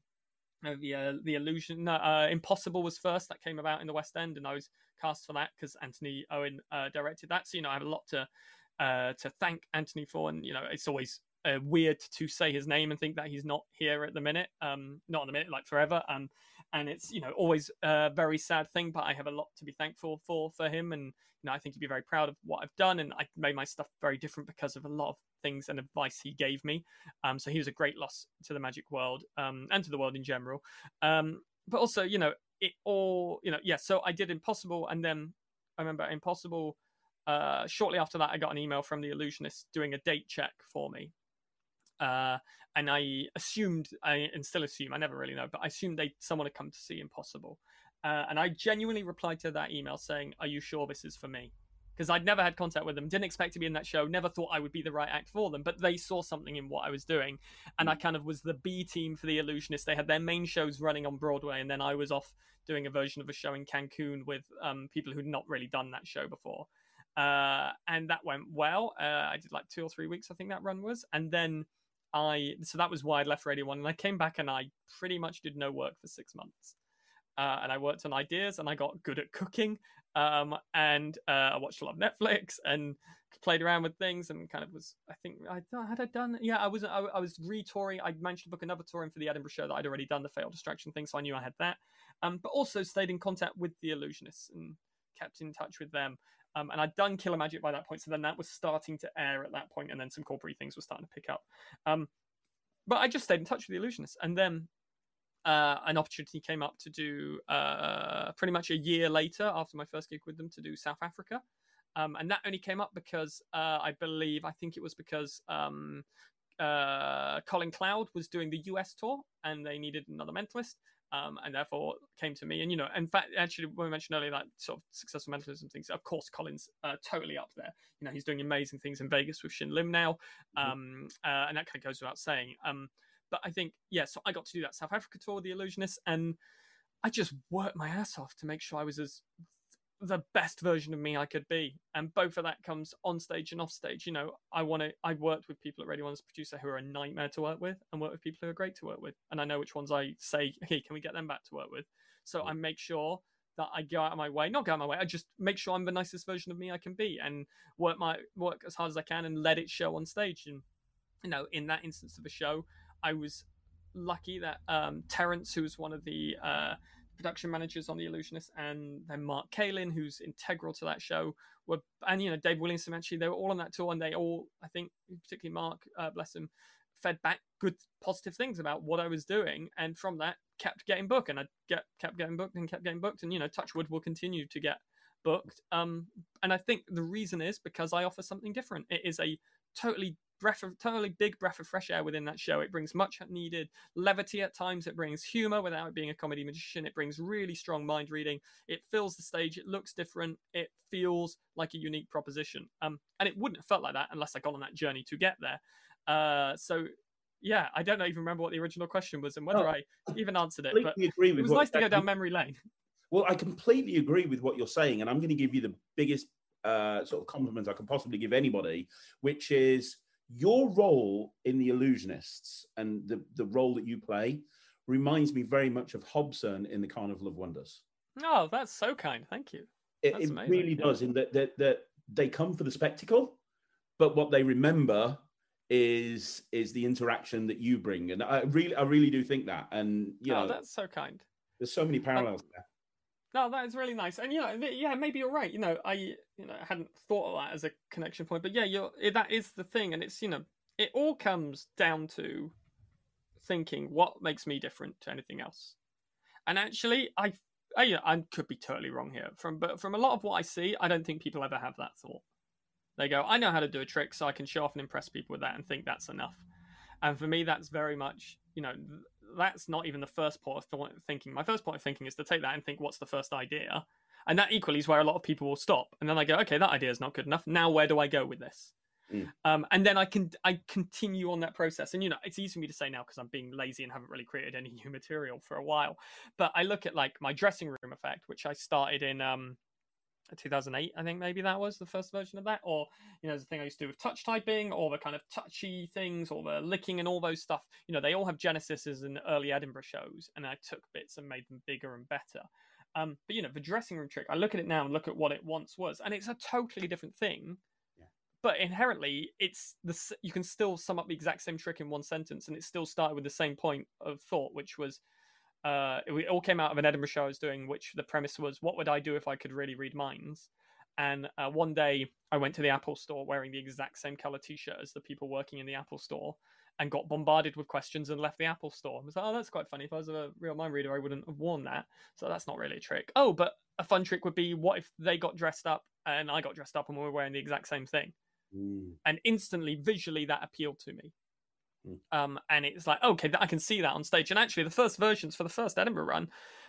the Illusion, Impossible was first. That came about in the West End, and I was cast for that because Anthony Owen directed that. So, you know, I have a lot to thank Anthony for, and, you know, it's always weird to say his name and think that he's not here at the minute, not at the minute, like forever. And it's, you know, always a very sad thing, but I have a lot to be thankful for him. And, you know, I think he'd be very proud of what I've done. And I made my stuff very different because of a lot of things and advice he gave me. So he was a great loss to the magic world, and to the world in general. But also, you know, it all, you know, yeah, so I did Impossible. And then I remember Impossible, shortly after that, I got an email from the Illusionist doing a date check for me. And I assumed, and still assume, I never really know, but I assumed someone had come to see Impossible. And I genuinely replied to that email saying, are you sure this is for me? Because I'd never had contact with them, didn't expect to be in that show, never thought I would be the right act for them, but they saw something in what I was doing. And I kind of was the B team for the Illusionist. They had their main shows running on Broadway, and then I was off doing a version of a show in Cancun with people who'd not really done that show before. And that went well. I did like 2 or 3 weeks, I think that run was. And then so that was why I left Radio 1, and I came back and I pretty much did no work for 6 months. And I worked on ideas, and I got good at cooking, and I watched a lot of Netflix and played around with things, and kind of was, I think, had I done? Yeah, I was re-touring. I managed to book another touring for the Edinburgh show that I'd already done, the Fatal Distraction thing, so I knew I had that. But also stayed in contact with the Illusionists and kept in touch with them. And I'd done Killer Magic by that point, so then that was starting to air at that point, and then some corporate things were starting to pick up. But I just stayed in touch with the Illusionists, and then an opportunity came up to do pretty much a year later after my first gig with them to do South Africa. And that only came up because I think it was because Colin Cloud was doing the US tour and they needed another mentalist. And therefore came to me. And, in fact, actually, when we mentioned earlier, that sort of successful mentalism things, of course, Colin's totally up there. He's doing amazing things in Vegas with Shin Lim now. And that kind of goes without saying. But I think, so I got to do that South Africa tour with the Illusionists, and I just worked my ass off to make sure I was the best version of me I could be. And both of that comes on stage and off stage. I've worked with people at Radio 1 as a producer who are a nightmare to work with, and work with people who are great to work with. And I know which ones I say, hey, can we get them back to work with? So I make sure that I go out of my way, not go out of my way, I just make sure I'm the nicest version of me I can be, and work as hard as I can and let it show on stage. And, in that instance of a show, I was lucky that Terence, who was one of the production managers on The Illusionist, and then Mark Kalin, who's integral to that show, and Dave Williamson, actually, they were all on that tour, and they all, I think, particularly Mark, bless him, fed back good positive things about what I was doing, and from that kept getting booked, and I kept getting booked, and Touchwood will continue to get booked. And I think the reason is because I offer something different. It is a totally big breath of fresh air within that show. It brings much needed levity at times. It brings humor without it being a comedy magician. It brings really strong mind reading. It fills the stage. It looks different. It feels like a unique proposition. And it wouldn't have felt like that unless I got on that journey to get there. So yeah, I don't even remember what the original question was and whether I even answered it. But it was nice to go down memory lane. Well, I completely agree with what you're saying, and I'm going to give you the biggest sort of compliment I can possibly give anybody, which is your role in The Illusionists and the role that you play reminds me very much of Hobson in the Carnival of Wonders. Oh, that's so kind. Thank you. It really does, in that they come for the spectacle, but what they remember is the interaction that you bring. And I really do think that. And, that's so kind. There's so many parallels there. No, that is really nice. And, maybe you're right. I hadn't thought of that as a connection point, but that is the thing. And it's, it all comes down to thinking what makes me different to anything else. And actually, I could be totally wrong here. But from a lot of what I see, I don't think people ever have that thought. They go, I know how to do a trick, so I can show off and impress people with that and think that's enough. And for me, that's very much, that's not even the first point of thinking. My first point of thinking is to take that and think, what's the first idea? And that equally is where a lot of people will stop. And then I go, okay, that idea is not good enough. Now, where do I go with this? And then I continue on that process. And, it's easy for me to say now because I'm being lazy and haven't really created any new material for a while. But I look at like my dressing room effect, which I started in 2008, I think maybe that was the first version of that, or the thing I used to do with touch typing, or the kind of touchy things, or the licking and all those stuff. They all have genesis in early Edinburgh shows, and I took bits and made them bigger and better. But the dressing room trick, I look at it now and look at what it once was, and it's a totally different thing. Yeah. But inherently, you can still sum up the exact same trick in one sentence, and it still started with the same point of thought, which was. It all came out of an Edinburgh show I was doing, which the premise was, what would I do if I could really read minds? And one day I went to the Apple store wearing the exact same color t-shirt as the people working in the Apple store and got bombarded with questions and left the Apple store. I was like, oh, that's quite funny. If I was a real mind reader, I wouldn't have worn that. So that's not really a trick. Oh, but a fun trick would be, what if they got dressed up and I got dressed up and we were wearing the exact same thing? And instantly, visually, that appealed to me. And it's like, okay, I can see that on stage. And actually, the first versions for the first Edinburgh run,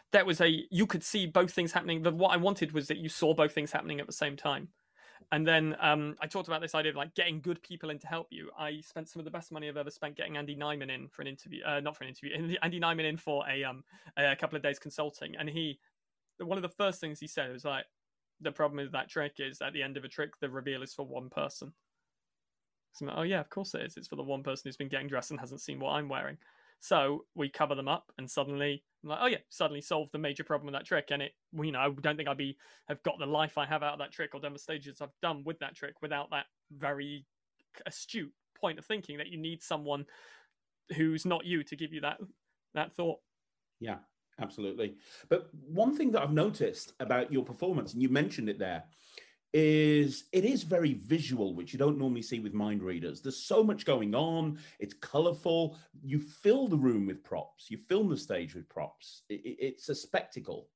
you could see both things happening. What I wanted was that you saw both things happening at the same time. And then I talked about this idea of like getting good people in to help you. I spent some of the best money I've ever spent getting Andy Nyman in for an interview, not for an interview, Andy Nyman in for a couple of days consulting. And one of the first things he said was like, the problem with that trick is at the end of a trick, the reveal is for one person. So I'm like, oh yeah, of course it is. It's for the one person who's been getting dressed and hasn't seen what I'm wearing. So we cover them up, and suddenly I'm like, oh yeah, suddenly solved the major problem with that trick. And I don't think have got the life I have out of that trick or done the stages I've done with that trick without that very astute point of thinking that you need someone who's not you to give you that thought. Yeah, absolutely. But one thing that I've noticed about your performance, and you mentioned it there, is it is very visual, which you don't normally see with mind readers. There's so much going on. It's colorful. You fill the room with props. You fill the stage with props. It's a spectacle.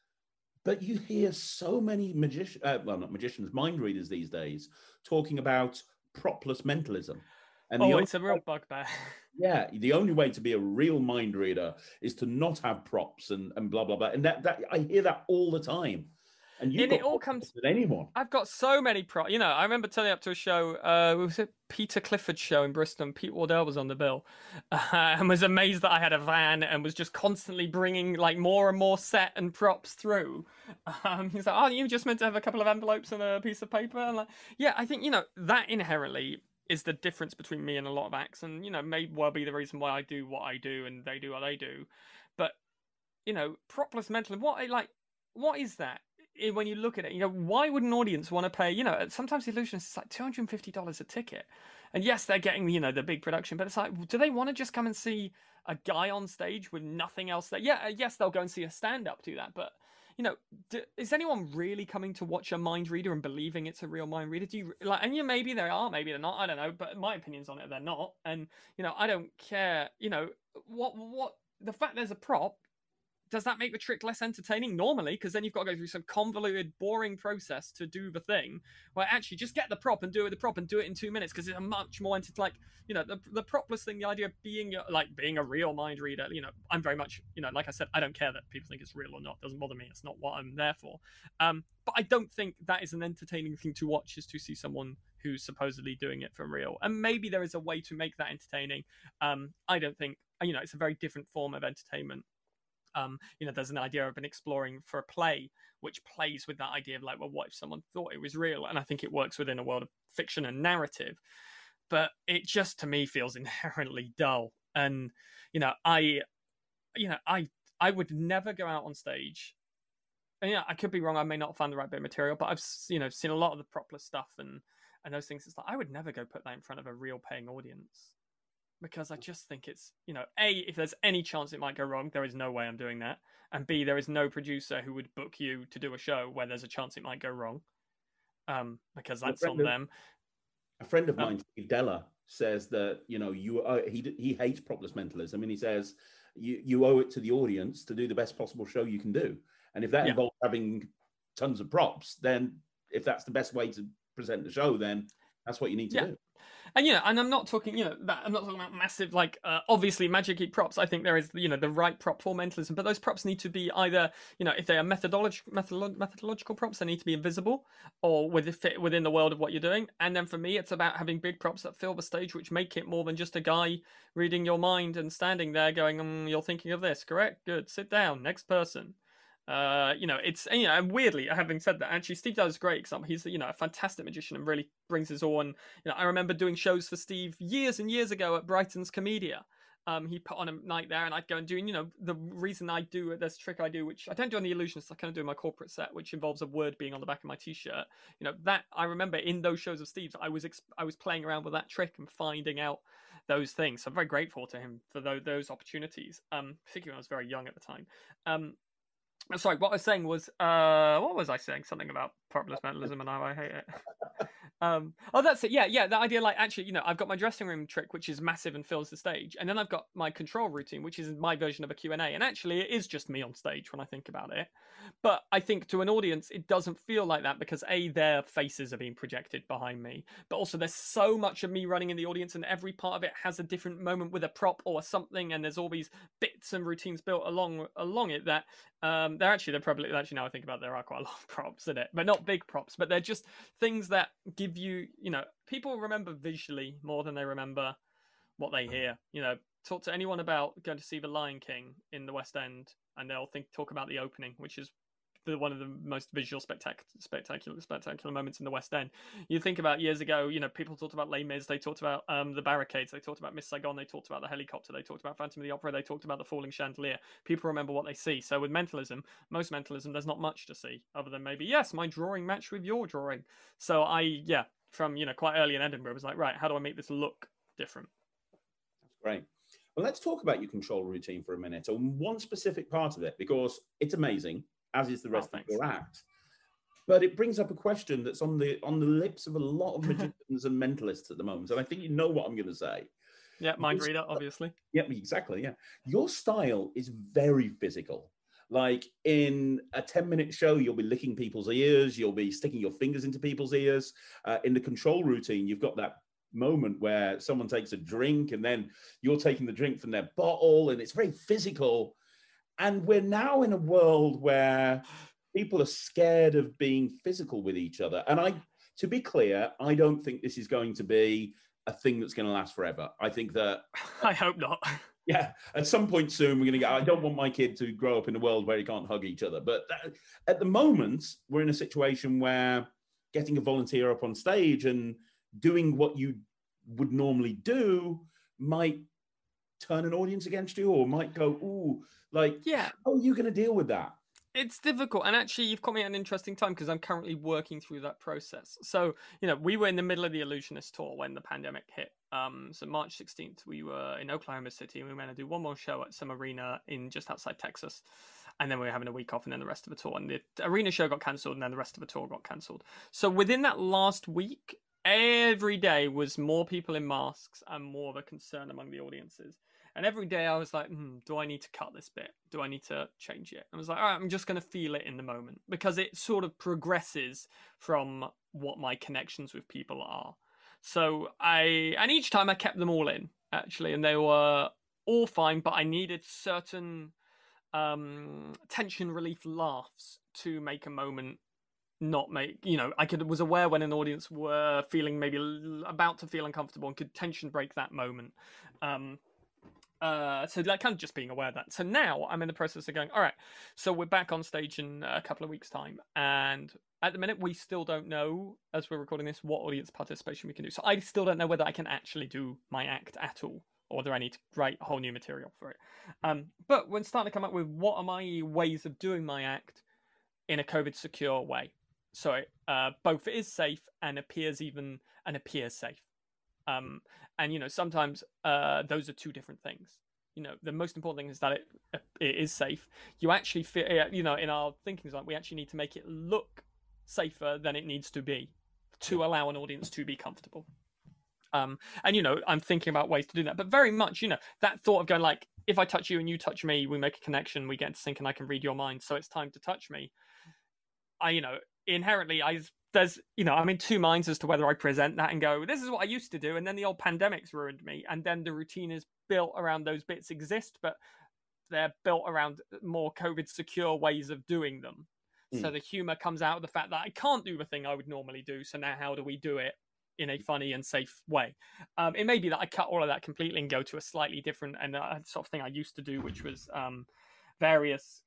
But you hear so many not magicians, mind readers these days talking about propless mentalism. And it's a real bugbear. Yeah, the only way to be a real mind reader is to not have props and blah, blah, blah. And that I hear that all the time. And it all comes with anyone. I've got so many props. I remember turning up to a show. Was it Peter Clifford's show in Bristol? And Pete Wardell was on the bill, and was amazed that I had a van and was just constantly bringing like more and more set and props through. He's like, "Oh, you just meant to have a couple of envelopes and a piece of paper." And like, yeah, I think that inherently is the difference between me and a lot of acts, and may well be the reason why I do what I do and they do what they do. But propless mentalism. What is that? When you look at it, why would an audience want to pay? Sometimes the illusionists, it's like $250 a ticket, and yes, they're getting the big production, but it's like, do they want to just come and see a guy on stage with nothing else there? Yeah, yes, they'll go and see a stand-up do that, but is anyone really coming to watch a mind reader and believing it's a real mind reader? Do you like? And maybe they are, maybe they're not. I don't know, but my opinions on it, they're not. And I don't care. What the fact there's a prop. Does that make the trick less entertaining? Normally, because then you've got to go through some convoluted, boring process to do the thing. Where actually, just get the prop and do it with the prop and do it in 2 minutes, because it's a much more the propless thing. The idea of being a real mind reader. I'm very much like I said, I don't care that people think it's real or not. It doesn't bother me. It's not what I'm there for. But I don't think that is an entertaining thing to watch. Is to see someone who's supposedly doing it for real. And maybe there is a way to make that entertaining. I don't think it's a very different form of entertainment. There's an idea I've been exploring for a play, which plays with that idea of like, well, what if someone thought it was real? And I think it works within a world of fiction and narrative, but it just to me feels inherently dull. And I would never go out on stage. And I could be wrong. I may not find the right bit of material, but I've seen a lot of the propless stuff and those things. It's like I would never go put that in front of a real paying audience. Because I just think it's, A, if there's any chance it might go wrong, there is no way I'm doing that. And B, there is no producer who would book you to do a show where there's a chance it might go wrong. Because that's on them. A friend of mine, Steve Della, says that, he hates propless mentalism. And he says, you owe it to the audience to do the best possible show you can do. And if that involves having tons of props, then if that's the best way to present the show, then that's what you need to do. And and I'm not talking, I'm not talking about massive, obviously magic-y props. I think there is, the right prop for mentalism, but those props need to be either, if they are methodological props, they need to be invisible or fit within the world of what you're doing. And then for me, it's about having big props that fill the stage, which make it more than just a guy reading your mind and standing there going, you're thinking of this, correct? Good. Sit down. Next person. It's, and weirdly, having said that, actually, Steve Della is a great example. He's, a fantastic magician and really brings his all. And, I remember doing shows for Steve years and years ago at Brighton's Comedia. He put on a night there and I'd go and do, the reason I do this trick I do, which I don't do on the Illusionists, I kind of do in my corporate set, which involves a word being on the back of my t-shirt. That I remember in those shows of Steve's, I was playing around with that trick and finding out those things. So I'm very grateful to him for those opportunities, particularly when I was very young at the time. Sorry, what I was saying was, what was I saying? Something about propless mentalism and how I hate it. That's it. Yeah. The idea, actually, I've got my dressing room trick, which is massive and fills the stage. And then I've got my control routine, which is my version of a Q&A. And actually, it is just me on stage when I think about it. But I think to an audience, it doesn't feel like that because A, their faces are being projected behind me. But also there's so much of me running in the audience and every part of it has a different moment with a prop or something. And there's all these bits and routines built along it that they're probably now I think about it, there are quite a lot of props in it, but not big props, but they're just things that give you, people remember visually more than they remember what they hear. Talk to anyone about going to see The Lion King in the West End and they'll talk about the opening, which is one of the most visual spectacular moments in the West End. You think about years ago, people talked about Les Mis, they talked about the barricades, they talked about Miss Saigon, they talked about the helicopter, they talked about Phantom of the Opera, they talked about the falling chandelier. People remember what they see. So with most mentalism, there's not much to see other than maybe, yes, my drawing matched with your drawing. So from quite early in Edinburgh, I was like, right, how do I make this look different? That's great. Well, let's talk about your control routine for a minute, on one specific part of it, because it's amazing, as is the rest of your act. But it brings up a question that's on the lips of a lot of magicians and mentalists at the moment. And I think you know what I'm going to say. Yeah, mind reader, obviously. Yeah, exactly. Yeah. Your style is very physical. Like in a 10-minute show, you'll be licking people's ears. You'll be sticking your fingers into people's ears. In the control routine, you've got that moment where someone takes a drink and then you're taking the drink from their bottle, and it's very physical. And we're now in a world where people are scared of being physical with each other. And to be clear, I don't think this is going to be a thing that's going to last forever. I think that... I hope not. Yeah, at some point soon, we're going to get... I don't want my kid to grow up in a world where he can't hug each other. But at the moment, we're in a situation where getting a volunteer up on stage and doing what you would normally do might turn an audience against you, or might go, ooh, like, yeah, how are you going to deal with that? It's difficult. And actually, you've caught me at an interesting time because I'm currently working through that process. So, we were in the middle of the Illusionist tour when the pandemic hit. So March 16th, we were in Oklahoma City, and we were going to do one more show at some arena in just outside Texas. And then we were having a week off, and then the rest of the tour. And the arena show got cancelled, and then the rest of the tour got cancelled. So within that last week, every day was more people in masks and more of a concern among the audiences. And every day I was like, do I need to cut this bit? Do I need to change it? I was like, all right, I'm just going to feel it in the moment, because it sort of progresses from what my connections with people are. So and each time I kept them all in, actually, and they were all fine, but I needed certain tension relief laughs to make a moment not make, was aware when an audience were feeling maybe about to feel uncomfortable and could tension break that moment. So like kind of just being aware of that. So now I'm in the process of going, all right, so we're back on stage in a couple of weeks' time. And at the minute, we still don't know, as we're recording this, what audience participation we can do. So I still don't know whether I can actually do my act at all, or whether I need to write whole new material for it. But we're starting to come up with what are my ways of doing my act in a COVID secure way. So both it is safe and appears safe. And sometimes those are two different things. The most important thing is that it is safe. You actually feel, in our thinking, we actually need to make it look safer than it needs to be to allow an audience to be comfortable. And I'm thinking about ways to do that, but very much, that thought of going like, if I touch you and you touch me, we make a connection, we get into sync, and I can read your mind, so it's time to touch me. Inherently, I'm in two minds as to whether I present that and go, this is what I used to do, and then the old pandemic's ruined me, and then the routine is built around those bits exist, but they're built around more COVID secure ways of doing them. So the humor comes out of the fact that I can't do the thing I would normally do, so now how do we do it in a funny and safe way? It may be that I cut all of that completely and go to a slightly different and sort of thing I used to do, which was various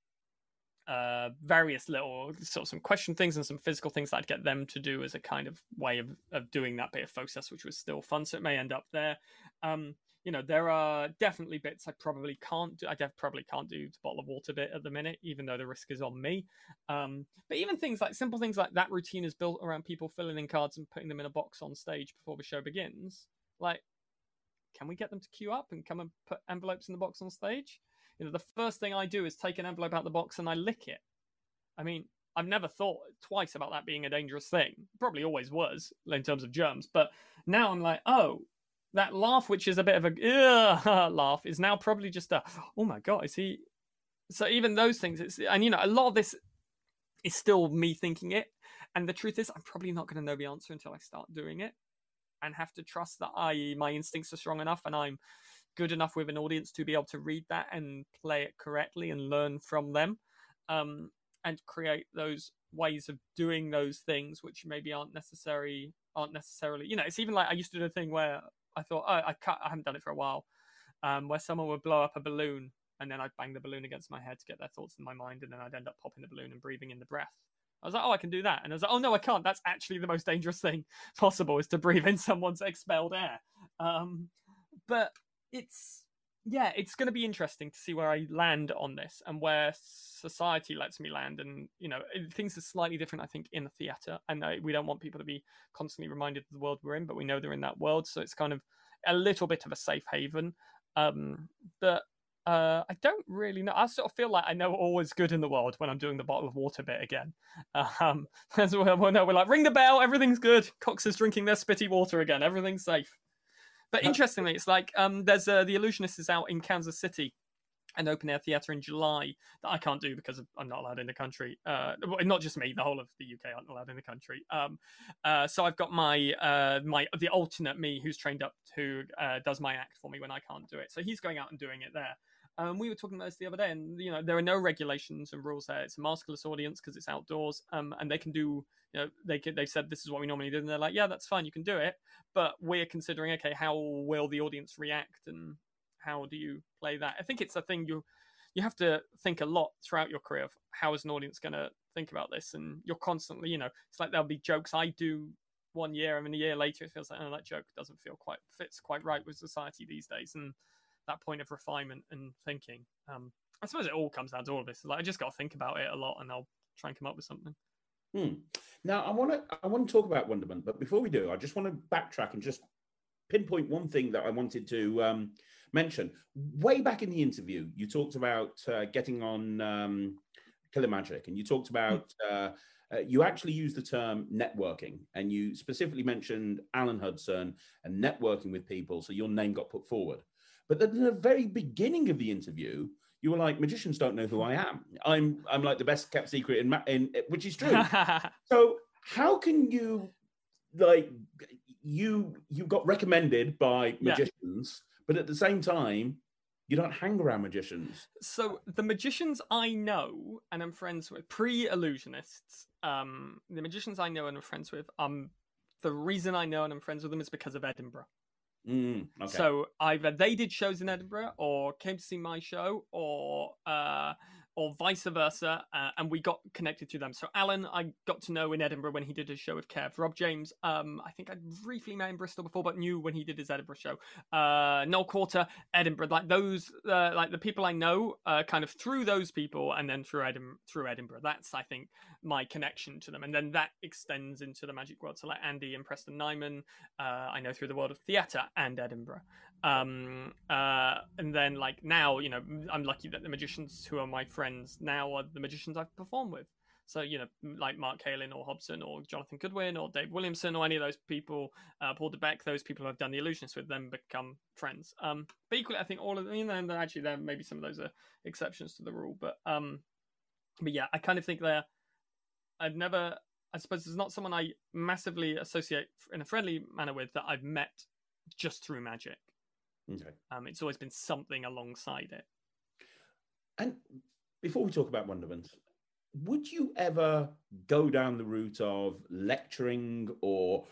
little sort of some question things and some physical things that I'd get them to do as a kind of way of doing that bit of process, which was still fun. So it may end up there. There are definitely bits I probably can't do. Probably can't do the bottle of water bit at the minute, even though the risk is on me. But even simple things like that routine is built around people filling in cards and putting them in a box on stage before the show begins. Like, can we get them to queue up and come and put envelopes in the box on stage? The first thing I do is take an envelope out of the box and I lick it. I mean, I've never thought twice about that being a dangerous thing. Probably always was in terms of germs. But now I'm like, oh, that laugh, which is a bit of a laugh, is now probably just oh my God, is he? So even those things, a lot of this is still me thinking it. And the truth is, I'm probably not going to know the answer until I start doing it, and have to trust that my instincts are strong enough and I'm good enough with an audience to be able to read that and play it correctly and learn from them, and create those ways of doing those things which maybe aren't necessarily it's even like I used to do a thing where I thought I haven't done it for a while, where someone would blow up a balloon and then I'd bang the balloon against my head to get their thoughts in my mind, and then I'd end up popping the balloon and breathing in the breath. I was like, oh, I can do that. And I was like, oh no, I can't. That's actually the most dangerous thing possible, is to breathe in someone's expelled air. But it's going to be interesting to see where I land on this and where society lets me land. And, things are slightly different, I think, in the theatre. And we don't want people to be constantly reminded of the world we're in, but we know they're in that world. So it's kind of a little bit of a safe haven. But I don't really know. I sort of feel like I know all is good in the world when I'm doing the bottle of water bit again. As well, no, we're like, ring the bell, everything's good. Cox is drinking their spitty water again, everything's safe. But interestingly, it's like there's The Illusionist is out in Kansas City, an open air theatre in July that I can't do because I'm not allowed in the country. Not just me, the whole of the UK aren't allowed in the country. So I've got the alternate me who's trained up, who does my act for me when I can't do it. So he's going out and doing it there. We were talking about this the other day, and there are no regulations and rules there. It's a maskless audience because it's outdoors, and they can do. They've said this is what we normally do, and they're like, yeah, that's fine, you can do it. But we're considering, okay, how will the audience react, and how do you play that? I think it's a thing you have to think a lot throughout your career of how is an audience going to think about this, and you're constantly, it's like there'll be jokes I do one year, and then a year later it feels like, oh, that joke doesn't fits quite right with society these days, and that point of refinement and thinking. I suppose it all comes down to all of this. It's like I just got to think about it a lot, and I'll try and come up with something. Now I want to talk about Wonderment, but before we do, I just want to backtrack and just pinpoint one thing that I wanted to mention. Way back in the interview, you talked about getting on Killer Magic, and you talked about you actually used the term networking, and you specifically mentioned Alan Hudson and networking with people, so your name got put forward. But at the very beginning of the interview, you were like, magicians don't know who I am. I'm like the best kept secret in which is true. So how can you, like, you got recommended by magicians, but at the same time, you don't hang around magicians. So the magicians I know and I'm friends with, pre-illusionists, the magicians I know and I'm friends with, the reason I know and I'm friends with them is because of Edinburgh. Okay. So either they did shows in Edinburgh or came to see my show, or vice versa, and we got connected to them. So Alan, I got to know in Edinburgh when he did his show with Kev. Rob James, I think I briefly met in Bristol before, but knew when he did his Edinburgh show. Noel Quarter, Edinburgh, like those, like the people I know, kind of through those people, and then through Edinburgh. That's, I think, my connection to them, and then that extends into the magic world. So like Andy and Preston Nyman, I know through the world of theatre and Edinburgh. And then like now, I'm lucky that the magicians who are my friends now are the magicians I've performed with. So, like Mark Kalin or Hobson or Jonathan Goodwin or Dave Williamson or any of those people, Paul DeBeck, those people who have done the Illusionists with them become friends. But equally, I think all of them, and actually there maybe some of those are exceptions to the rule. But yeah, I kind of think I suppose there's not someone I massively associate in a friendly manner with that I've met just through magic. Okay. It's always been something alongside it. And before we talk about Wonderment, would you ever go down the route of lecturing, or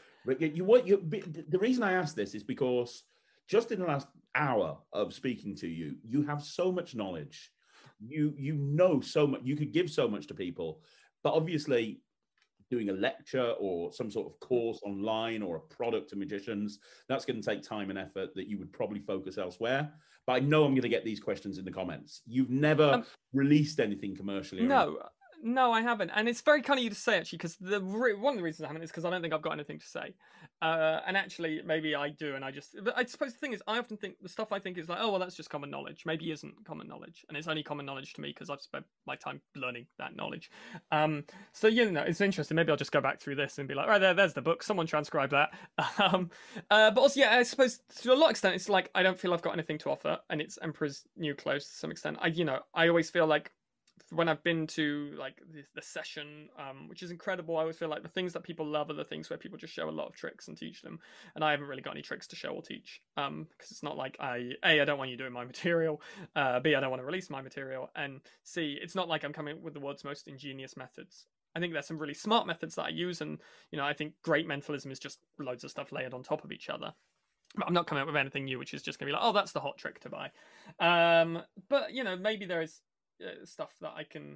the reason I ask this is because just in the last hour of speaking to you, you have so much knowledge. You know so much. You could give so much to people, but obviously, doing a lecture or some sort of course online or a product to magicians, that's going to take time and effort that you would probably focus elsewhere. But I know I'm going to get these questions in the comments. You've never released anything commercially? No, I haven't. And it's very kind of you to say, actually, because one of the reasons I haven't is because I don't think I've got anything to say. And actually, maybe I do, but I suppose the thing is, I often think the stuff I think is like, oh, well, that's just common knowledge. Maybe isn't common knowledge. And it's only common knowledge to me because I've spent my time learning that knowledge. So, it's interesting. Maybe I'll just go back through this and be like, right, there's the book. Someone transcribe that. But also, yeah, I suppose to a lot of extent, it's like, I don't feel I've got anything to offer. And it's Emperor's New Clothes to some extent. I always feel like, when I've been to like the session, which is incredible, I always feel like the things that people love are the things where people just show a lot of tricks and teach them, and I haven't really got any tricks to show or teach, because it's not like I don't want you doing my material, B, I don't want to release my material, and C, it's not like I'm coming up with the world's most ingenious methods. I think there's some really smart methods that I use, and I think great mentalism is just loads of stuff layered on top of each other. But I'm not coming up with anything new, which is just going to be like, oh, that's the hot trick to buy. But maybe there is stuff that I can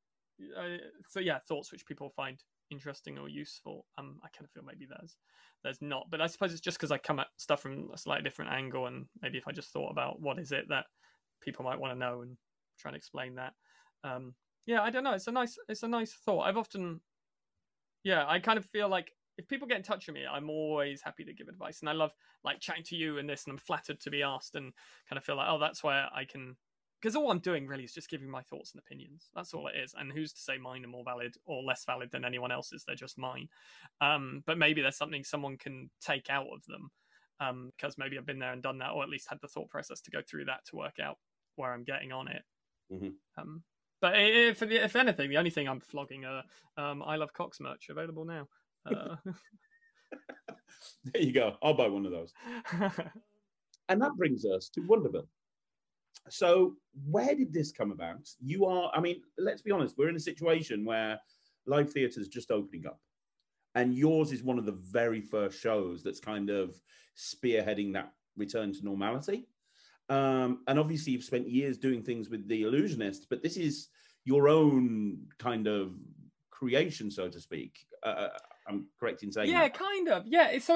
thoughts which people find interesting or useful. I kind of feel maybe there's not, but I suppose it's just because I come at stuff from a slightly different angle, and maybe if I just thought about what is it that people might want to know and try and explain that. I don't know, it's a nice thought. I've often I kind of feel like if people get in touch with me, I'm always happy to give advice, and I love like chatting to you and this, and I'm flattered to be asked, and kind of feel like, oh, that's where I can because all I'm doing really is just giving my thoughts and opinions. That's all it is. And who's to say mine are more valid or less valid than anyone else's? They're just mine. But maybe there's something someone can take out of them, because maybe I've been there and done that, or at least had the thought process to go through that to work out where I'm getting on it. Mm-hmm. But if anything, the only thing I'm flogging I Love Cox merch available now. There you go. I'll buy one of those. And that brings us to Wonderville. So where did this come about? I mean, let's be honest, we're in a situation where live theatre is just opening up. And yours is one of the very first shows that's kind of spearheading that return to normality. And obviously you've spent years doing things with The Illusionist, but this is your own kind of creation, so to speak. I'm correct in saying that? Kind of. Yeah, so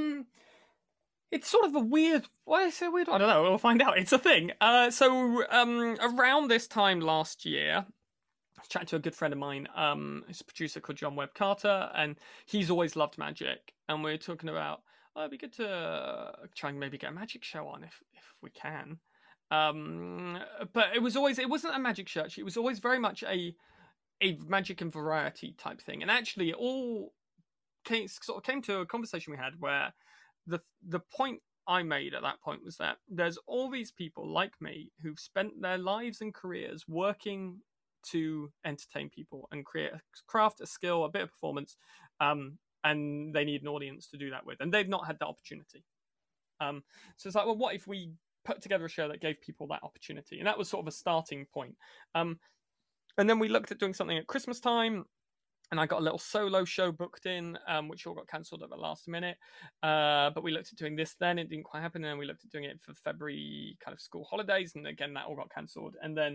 it's sort of a weird. Why is it weird? I don't know. We'll find out. It's a thing. So around this time last year, I was chatting to a good friend of mine, who's a producer called John Webb Carter, and he's always loved magic. And we're talking about, it'd be good to try and maybe get a magic show on if we can. But it wasn't a magic church. It was always very much a magic and variety type thing. And actually, it all came to a conversation we had where the point I made at that point was that there's all these people like me who've spent their lives and careers working to entertain people and create a craft, a skill, a bit of performance, and they need an audience to do that with, and they've not had that opportunity. So it's like, well, what if we put together a show that gave people that opportunity? And that was sort of a starting point. And then we looked at doing something at Christmas time, and I got a little solo show booked in, which all got cancelled at the last minute. But we looked at doing this then, it didn't quite happen. And then we looked at doing it for February kind of school holidays, and again, that all got cancelled. And then,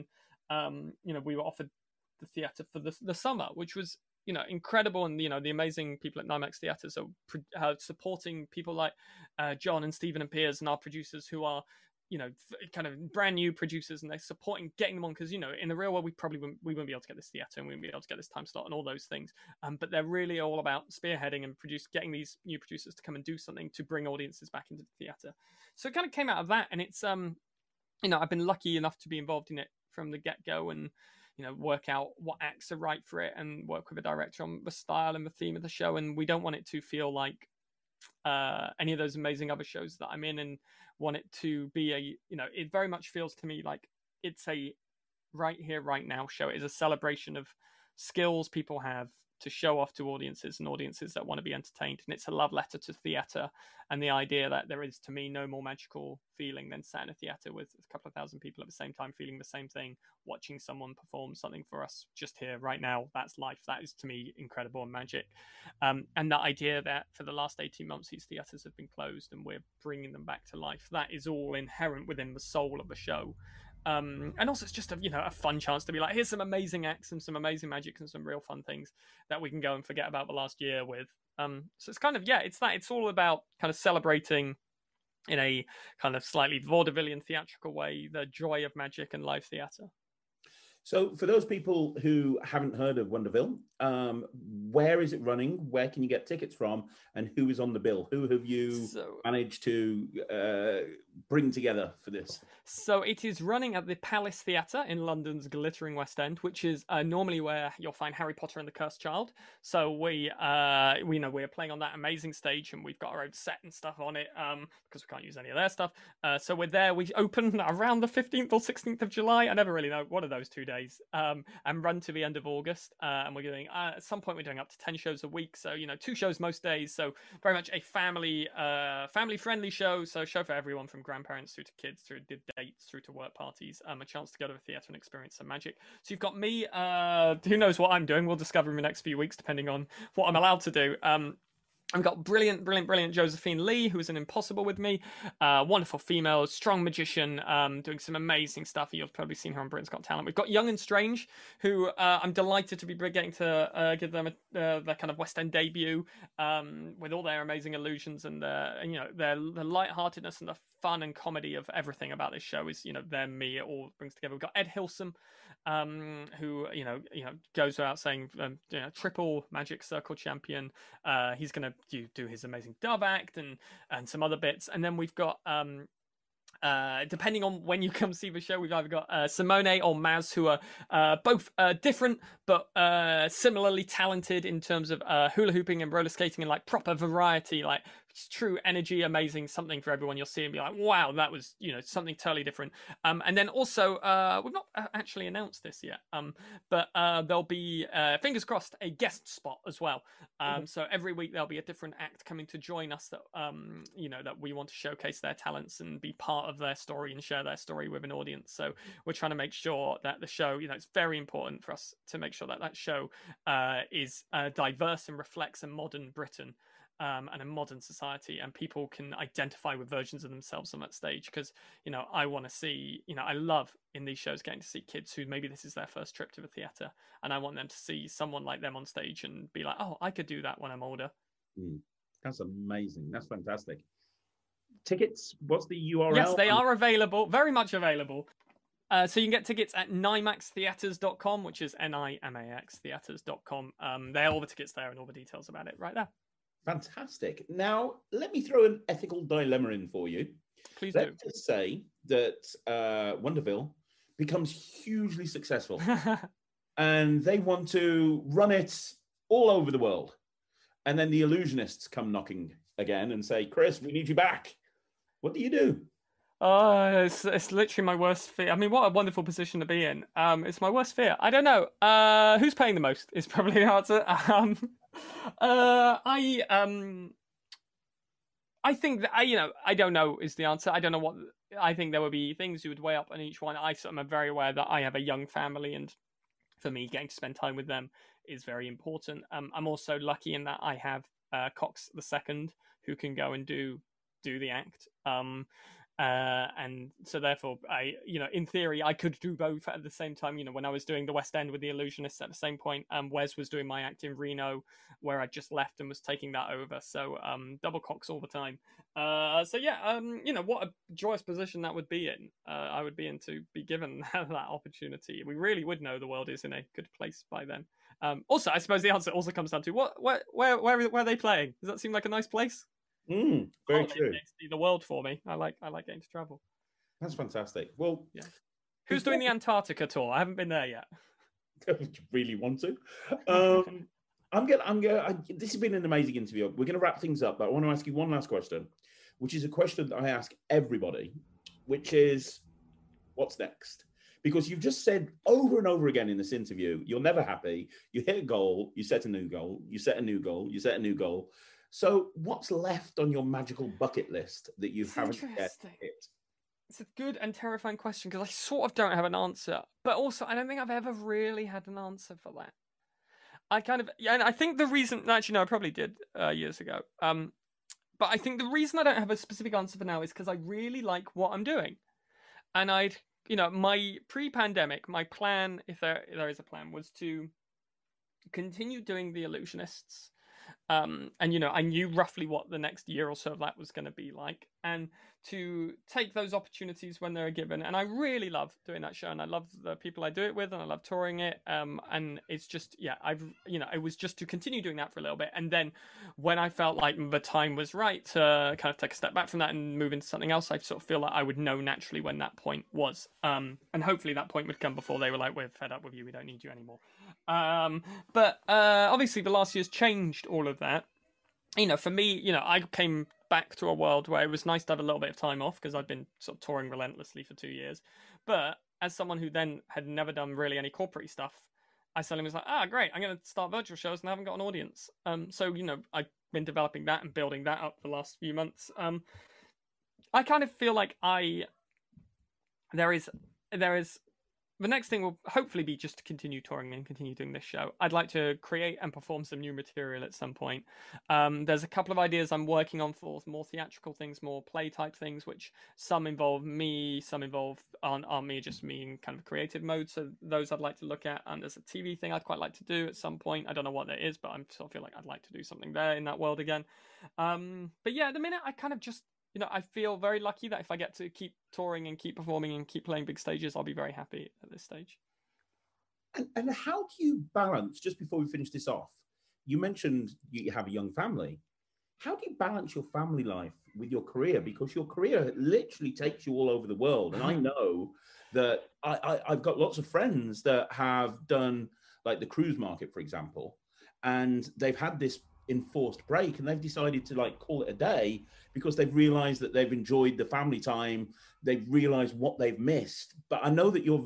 we were offered the theatre for the summer, which was, incredible. And, the amazing people at NIMAX Theatres are supporting people like John and Stephen and Piers and our producers who are, kind of brand new producers, and they're supporting getting them on, because in the real world we wouldn't be able to get this theatre, and we wouldn't be able to get this time slot and all those things, but they're really all about spearheading and getting these new producers to come and do something to bring audiences back into the theatre. So it kind of came out of that, and it's I've been lucky enough to be involved in it from the get-go, and work out what acts are right for it, and work with a director on the style and the theme of the show. And we don't want it to feel like any of those amazing other shows that I'm in, and want it to be it very much feels to me like it's a right here, right now show. It is a celebration of skills people have to show off to audiences, and audiences that want to be entertained. And it's a love letter to theatre, and the idea that there is, to me, no more magical feeling than sat in a theatre with a couple of thousand people at the same time feeling the same thing, watching someone perform something for us just here, right now. That's life. That is, to me, incredible and magic. And that idea that for the last 18 months, these theatres have been closed and we're bringing them back to life, that is all inherent within the soul of the show. And also it's just a fun chance to be like, here's some amazing acts and some amazing magic and some real fun things that we can go and forget about the last year with. So it's kind of, it's all about kind of celebrating in a kind of slightly vaudevillian theatrical way the joy of magic and live theatre. So for those people who haven't heard of Wonderville, where is it running? Where can you get tickets from? And who is on the bill? Who have you managed to bring together for this? So it is running at the Palace Theatre in London's glittering West End, which is normally where you'll find Harry Potter and the Cursed Child. So we're playing on that amazing stage, and we've got our own set and stuff on it, because we can't use any of their stuff. So we're there. We open around the 15th or 16th of July. I never really know. One of those 2 days. And run to the end of August. And we're doing, at some point, we're doing up to 10 shows a week. So, 2 shows most days. So very much a family-friendly show. So show for everyone, from grandparents through to kids, through dates, through to work parties. A chance to go to the theatre and experience some magic. So you've got me, who knows what I'm doing. We'll discover in the next few weeks, depending on what I'm allowed to do. I've got brilliant Josephine Lee, who's an impossible with me. Wonderful female, strong magician, doing some amazing stuff. You've probably seen her on Britain's Got Talent. We've got Young and Strange, who I'm delighted to be getting to give them their kind of West End debut, with all their amazing illusions and their lightheartedness and the fun and comedy of everything about this show is, them, me, it all brings together. We've got Ed Hilsum, who goes without saying, triple Magic Circle champion. He's going to do his amazing dub act and some other bits. And then we've got Depending on when you come see the show, we've either got Simone or Maz, who are both different but similarly talented in terms of hula hooping and roller skating, and like proper variety, like true energy, amazing, something for everyone. You'll see and be like, wow, that was something totally different. And then also we've not actually announced this yet, but there'll be fingers crossed a guest spot as well. So every week there'll be a different act coming to join us that that we want to showcase their talents and be part of their story and share their story with an audience. So we're trying to make sure that the show, it's very important for us to make sure that that show is diverse and reflects a modern Britain and a modern society, and people can identify with versions of themselves on that stage. Because I want to see, I love in these shows getting to see kids who maybe this is their first trip to the theatre, and I want them to see someone like them on stage and be like, oh, I could do that when I'm older. That's amazing. That's fantastic. Tickets, what's the URL? Yes, they are available, very much available. So you can get tickets at nimaxtheatres.com, which is NIMAX theatres.com. There are all the tickets there and all the details about it right there. Fantastic. Now, let me throw an ethical dilemma in for you. Please do. Let's just say that Wonderville becomes hugely successful and they want to run it all over the world. And then the illusionists come knocking again and say, Chris, we need you back. What do you do? It's literally my worst fear. I mean, what a wonderful position to be in. It's my worst fear. I don't know. Who's paying the most is probably the answer. I think that I don't know is the answer. I don't know what. I think there would be things you would weigh up on each one. I'm very aware that I have a young family, and for me, getting to spend time with them is very important. I'm also lucky in that I have Cox II, who can go and do the act. And so therefore in theory I could do both at the same time. When I was doing the West End with the Illusionists at the same point, Wes was doing my act in Reno, where I just left and was taking that over. So double Cox all the time. What a joyous position that would be in. I would be in to be given that opportunity. We really would know the world is in a good place by then. Also, I suppose the answer also comes down to where are they playing? Does that seem like a nice place? Very true. See the world for me. I like getting to travel. That's fantastic. Well, yeah. Who's doing the Antarctica tour? I haven't been there yet. Don't you really want to? This has been an amazing interview. We're going to wrap things up, but I want to ask you one last question, which is a question that I ask everybody, which is, what's next? Because you've just said over and over again in this interview, you're never happy. You hit a goal, you set a new goal, you set a new goal, you set a new goal. So what's left on your magical bucket list that you haven't yet hit? It's a good and terrifying question, because I sort of don't have an answer. But also, I don't think I've ever really had an answer for that. And I think the reason, actually, no, I probably did years ago. But I think the reason I don't have a specific answer for now is because I really like what I'm doing. And my pre-pandemic, my plan, if there is a plan, was to continue doing the Illusionists. And I knew roughly what the next year or so of that was going to be like, and to take those opportunities when they're given. And I really love doing that show, and I love the people I do it with, and I love touring it. And it's just, it was just to continue doing that for a little bit, and then when I felt like the time was right to kind of take a step back from that and move into something else, I sort of feel like I would know naturally when that point was. And hopefully that point would come before they were like, we're fed up with you, we don't need you anymore. But obviously the last year's changed all of that. For me, I came back to a world where it was nice to have a little bit of time off, because I'd been sort of touring relentlessly for 2 years. But as someone who then had never done really any corporate stuff, I suddenly was like, great, I'm going to start virtual shows and I haven't got an audience. So I've been developing that and building that up for the last few months. I kind of feel like there is the next thing will hopefully be just to continue touring and continue doing this show. I'd like to create and perform some new material at some point. There's a couple of ideas I'm working on for more theatrical things, more play type things, which some involve me, some involve aren't me, just me in kind of creative mode. So those I'd like to look at. And there's a TV thing I'd quite like to do at some point. I don't know what that is, but I sort of feel like I'd like to do something there in that world again. But yeah, at the minute I kind of just, I feel very lucky that if I get to keep touring and keep performing and keep playing big stages, I'll be very happy at this stage. And how do you balance, just before we finish this off, you mentioned you have a young family. how do you balance your family life with your career? Because your career literally takes you all over the world. And I know that I've got lots of friends that have done like the cruise market, for example, and they've had this enforced break and they've decided to like call it a day because they've realized that they've enjoyed the family time. They've realized what they've missed. But I know that you're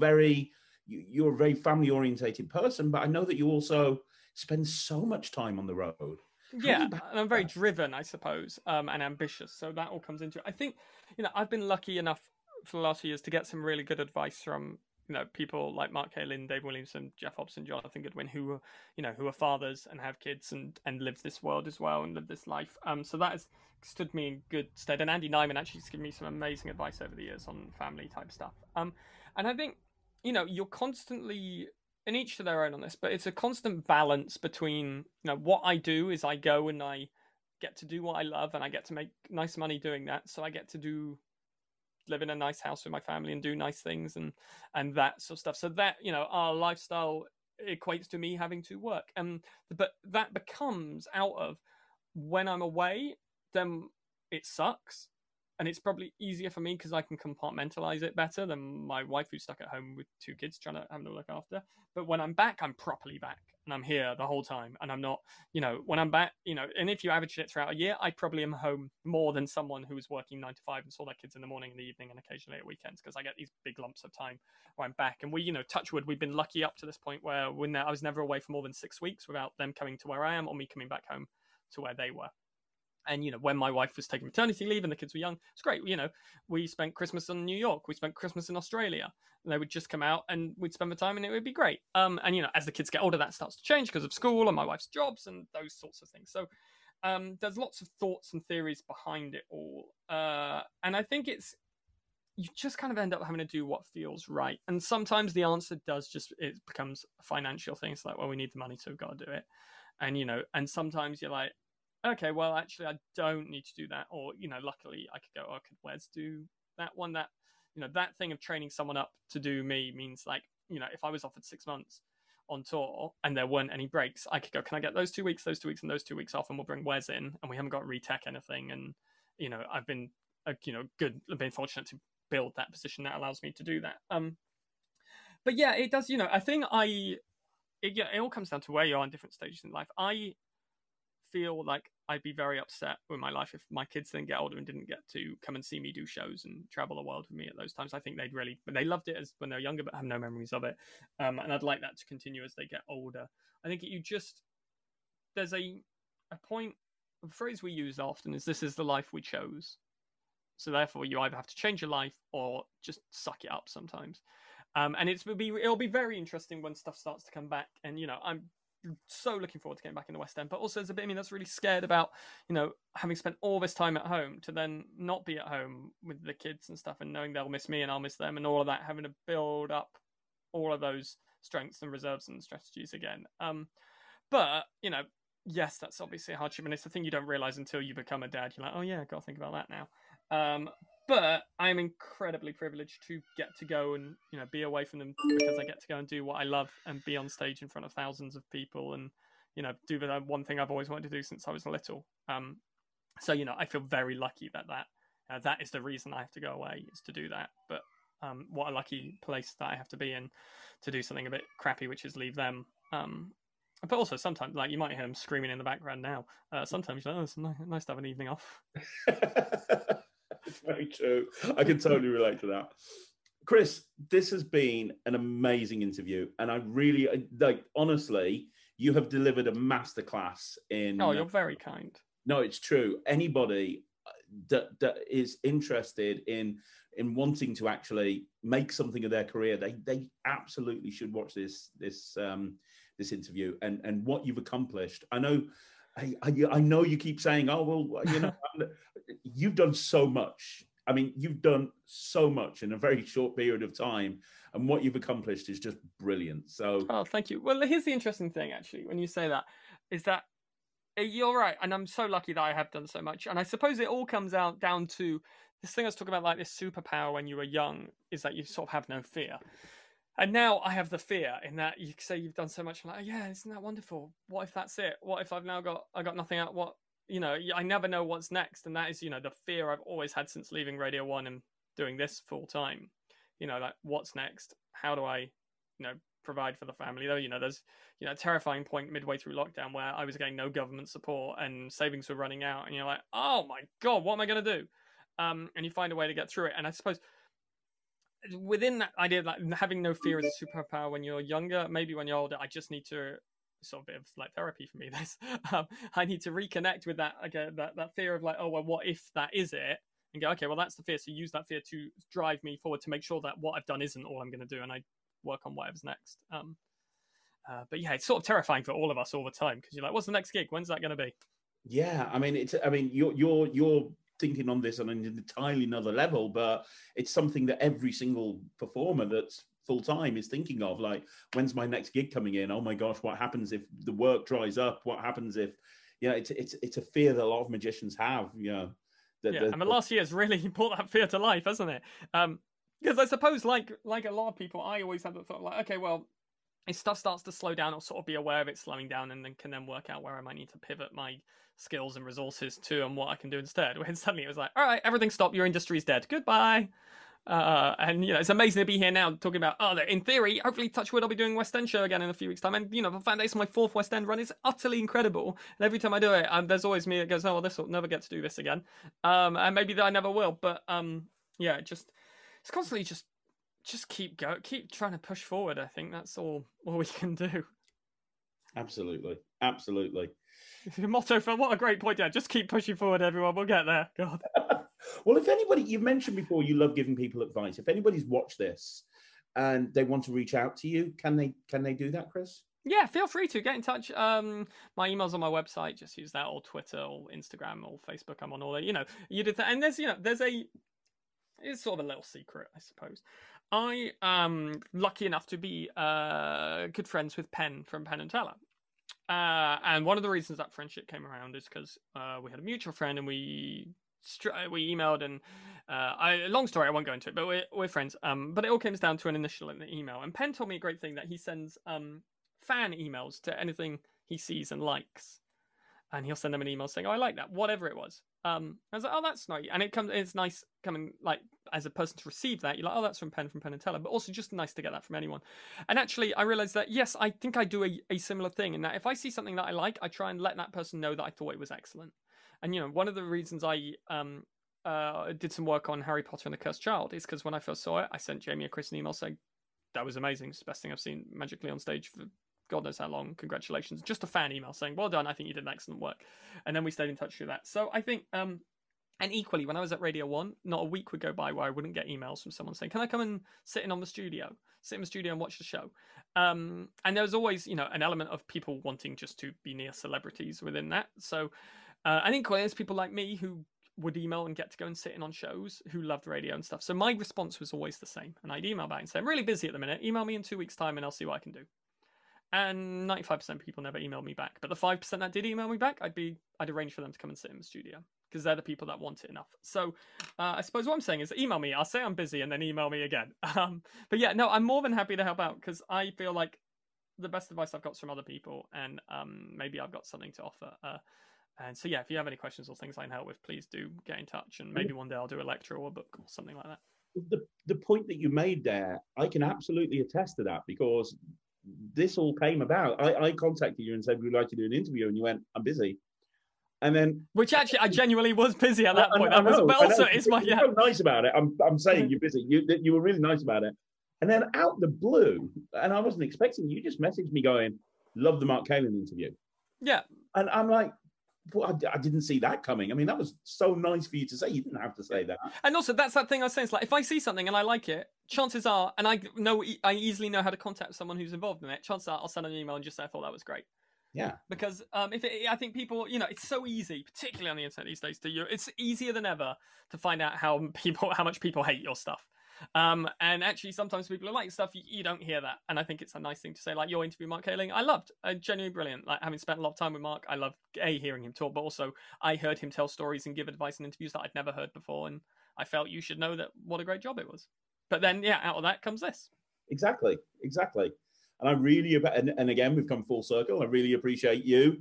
a very family orientated person, but I know that you also spend so much time on the road. Yeah, and I'm very driven, I suppose, and ambitious. So that all comes into it. I think, I've been lucky enough for the last few years to get some really good advice from, people like Mark Kalin, Dave Williamson, Jeff Hobson, Jonathan Goodwin, who are fathers and have kids and live this world as well and live this life. So that has stood me in good stead. And Andy Nyman actually has given me some amazing advice over the years on family type stuff. And I think, you're constantly, and each to their own on this, but it's a constant balance between, what I do is I go and I get to do what I love and I get to make nice money doing that. So I get to live in a nice house with my family and do nice things and that sort of stuff. So that, our lifestyle equates to me having to work. But that becomes out of when I'm away, then it sucks. And it's probably easier for me because I can compartmentalize it better than my wife who's stuck at home with 2 kids trying to have them look after. But when I'm back, I'm properly back and I'm here the whole time. And I'm not, when I'm back, and if you average it throughout a year, I probably am home more than someone who was working 9 to 5 and saw their kids in the morning and the evening and occasionally at weekends because I get these big lumps of time where I'm back. And we, touch wood, we've been lucky up to this point where I was never away for more than 6 weeks without them coming to where I am or me coming back home to where they were. And, when my wife was taking maternity leave and the kids were young, it's great. We spent Christmas in New York. We spent Christmas in Australia. And they would just come out and we'd spend the time and it would be great. And, as the kids get older, that starts to change because of school and my wife's jobs and those sorts of things. So there's lots of thoughts and theories behind it all. And I think you just kind of end up having to do what feels right. And sometimes the answer it becomes a financial thing. It's like, well, we need the money, so we've got to do it. And, and sometimes you're like, okay, well, actually, I don't need to do that. Or, luckily, I could go, could Wes do that one? That, that thing of training someone up to do me means like, if I was offered 6 months on tour and there weren't any breaks, I could go, can I get those 2 weeks, and those 2 weeks off, and we'll bring Wes in, and we haven't got to retech anything. And, I've been, I've been fortunate to build that position that allows me to do that. But yeah, it does, I think it all comes down to where you are in different stages in life. I feel like I'd be very upset with my life if my kids then get older and didn't get to come and see me do shows and travel the world with me at those times. I think they loved it as when they're younger, but have no memories of it. And I'd like that to continue as they get older. I think there's a point, a phrase we use often is, this is the life we chose. So therefore you either have to change your life or just suck it up sometimes. And it'll be very interesting when stuff starts to come back. And, I'm so looking forward to getting back in the West End, but also there's a bit of me that's really scared about, having spent all this time at home to then not be at home with the kids and stuff and knowing they'll miss me and I'll miss them and all of that, having to build up all of those strengths and reserves and strategies again. But, yes, that's obviously a hardship and it's the thing you don't realize until you become a dad. You're like, oh yeah, I've got to think about that now. But I'm incredibly privileged to get to go and, be away from them because I get to go and do what I love and be on stage in front of thousands of people and, do the one thing I've always wanted to do since I was little. So, I feel very lucky that is the reason I have to go away, is to do that. But what a lucky place that I have to be in to do something a bit crappy, which is leave them. But also sometimes, like, you might hear them screaming in the background now. Sometimes you're like, oh, it's nice to have an evening off. It's very true. I can totally relate to that. Chris, this has been an amazing interview. And I really, honestly, you have delivered a masterclass in... Oh, you're very kind. No, it's true. Anybody that is interested in wanting to actually make something of their career, they absolutely should watch this interview and what you've accomplished. I know you keep saying, oh, well, you've done so much. I mean, you've done so much in a very short period of time, and what you've accomplished is just brilliant. So, oh, thank you. Well, here's the interesting thing, actually, when you say that, is that you're right, and I'm so lucky that I have done so much. And I suppose it all comes down to this thing I was talking about, like this superpower when you were young, is that you sort of have no fear. And now I have the fear in that you say you've done so much. I'm like, oh, yeah, isn't that wonderful? What if that's it? What if I got nothing out? What, I never know what's next. And that is, the fear I've always had since leaving Radio 1 and doing this full time. Like what's next? How do I, provide for the family? Though, there's, a terrifying point midway through lockdown where I was getting no government support and savings were running out. And you're like, oh my God, what am I going to do? And you find a way to get through it. And I suppose within that idea of like having no fear is a superpower when you're younger, maybe when you're older, I just need to sort of bit of like therapy for me. This I need to reconnect with that again, that fear of like, oh well, what if that is it? And go, okay, well that's the fear. So use that fear to drive me forward to make sure that what I've done isn't all I'm going to do, and I work on whatever's next. But yeah, it's sort of terrifying for all of us all the time because you're like, what's the next gig? When's that going to be? Yeah, I mean, you're thinking on this on an entirely another level, but it's something that every single performer that's full time is thinking of. Like, when's my next gig coming in? Oh my gosh, what happens if the work dries up? What happens if, it's a fear that a lot of magicians have. Last year's really brought that fear to life, hasn't it? Because I suppose, like a lot of people, I always had the thought, like, okay, well, if stuff starts to slow down, I'll sort of be aware of it slowing down, and then can work out where I might need to pivot my skills and resources to, and what I can do instead. When suddenly it was like, all right, everything stopped. Your industry's dead. Goodbye. And it's amazing to be here now talking about, in theory, hopefully, touch wood, I'll be doing West End show again in a few weeks' time. And the fact that it's my 4th West End run is utterly incredible. And every time I do it, there's always me that goes, oh, well, this will never get to do this again. And maybe that I never will. But it's constantly just keep trying to push forward. I think that's all we can do. Absolutely. Your motto for what a great point. Yeah, just keep pushing forward, everyone. We'll get there. God. Well, if anybody, you've mentioned before, you love giving people advice. If anybody's watched this and they want to reach out to you, can they do that, Chris? Yeah, feel free to get in touch. My email's on my website. Just use that, or Twitter, or Instagram, or Facebook. I'm on all that. You did that, and there's it's sort of a little secret, I suppose. I am lucky enough to be good friends with Penn from Penn and Teller. And one of the reasons that friendship came around is because we had a mutual friend, and we emailed, and long story, I won't go into it, but we're friends. But it all comes down to an initial in the email. And Penn told me a great thing, that he sends fan emails to anything he sees and likes. And he'll send them an email saying, oh, I like that, whatever it was. I was like, oh, that's nice. And it's nice coming, like, as a person to receive that. You're like, oh, that's from Penn and Teller. But also just nice to get that from anyone. And actually, I realized that, yes, I think I do a similar thing, in that if I see something that I like, I try and let that person know that I thought it was excellent. And, one of the reasons I did some work on Harry Potter and the Cursed Child is because when I first saw it, I sent Jamie or Chris an email saying, that was amazing. It's the best thing I've seen magically on stage for God knows how long. Congratulations. Just a fan email saying, well done, I think you did excellent work. And then we stayed in touch through that. So I think, and equally, when I was at Radio 1, not a week would go by where I wouldn't get emails from someone saying, can I come and sit in the studio and watch the show? And there was always, an element of people wanting just to be near celebrities within that. So I think there's people like me who would email and get to go and sit in on shows, who loved radio and stuff. So my response was always the same. And I'd email back and say, I'm really busy at the minute. Email me in 2 weeks' time and I'll see what I can do. And 95% of people never emailed me back. But the 5% that did email me back, I'd arrange for them to come and sit in the studio, because they're the people that want it enough. So I suppose what I'm saying is, email me. I'll say I'm busy and then email me again. But yeah, no, I'm more than happy to help out, because I feel like the best advice I've got is from other people, and maybe I've got something to offer. And so, yeah, if you have any questions or things I can help with, please do get in touch. And maybe one day I'll do a lecture or a book or something like that. The point that you made there, I can absolutely attest to that, because this all came about. I contacted you and said, we'd like to do an interview, and you went, I'm busy. And then, which actually I genuinely was busy at that point. But also, it's my so nice about it. I'm saying you're busy. You were really nice about it. And then out the blue, and I wasn't expecting, you just messaged me going, love the Mark Kalin interview. Yeah. And I'm like, well, I didn't see that coming. I mean, that was so nice for you to say. You didn't have to say that. And also, that's that thing I was saying. It's like, if I see something and I like it, chances are, and I easily know how to contact someone who's involved in it, chances are I'll send an email and just say I thought that was great. Yeah. Because I think people, it's so easy, particularly on the internet these days, it's easier than ever to find out how much people hate your stuff. And actually, sometimes people are like stuff you don't hear that, and I think it's a nice thing to say. Like your interview, Mark Kalin, I loved, genuinely brilliant. Like, having spent a lot of time with Mark, I loved hearing him talk, but also I heard him tell stories and give advice in interviews that I'd never heard before, and I felt you should know that what a great job it was. But then, yeah, out of that comes this. Exactly. And I really, and again, we've come full circle. I really appreciate you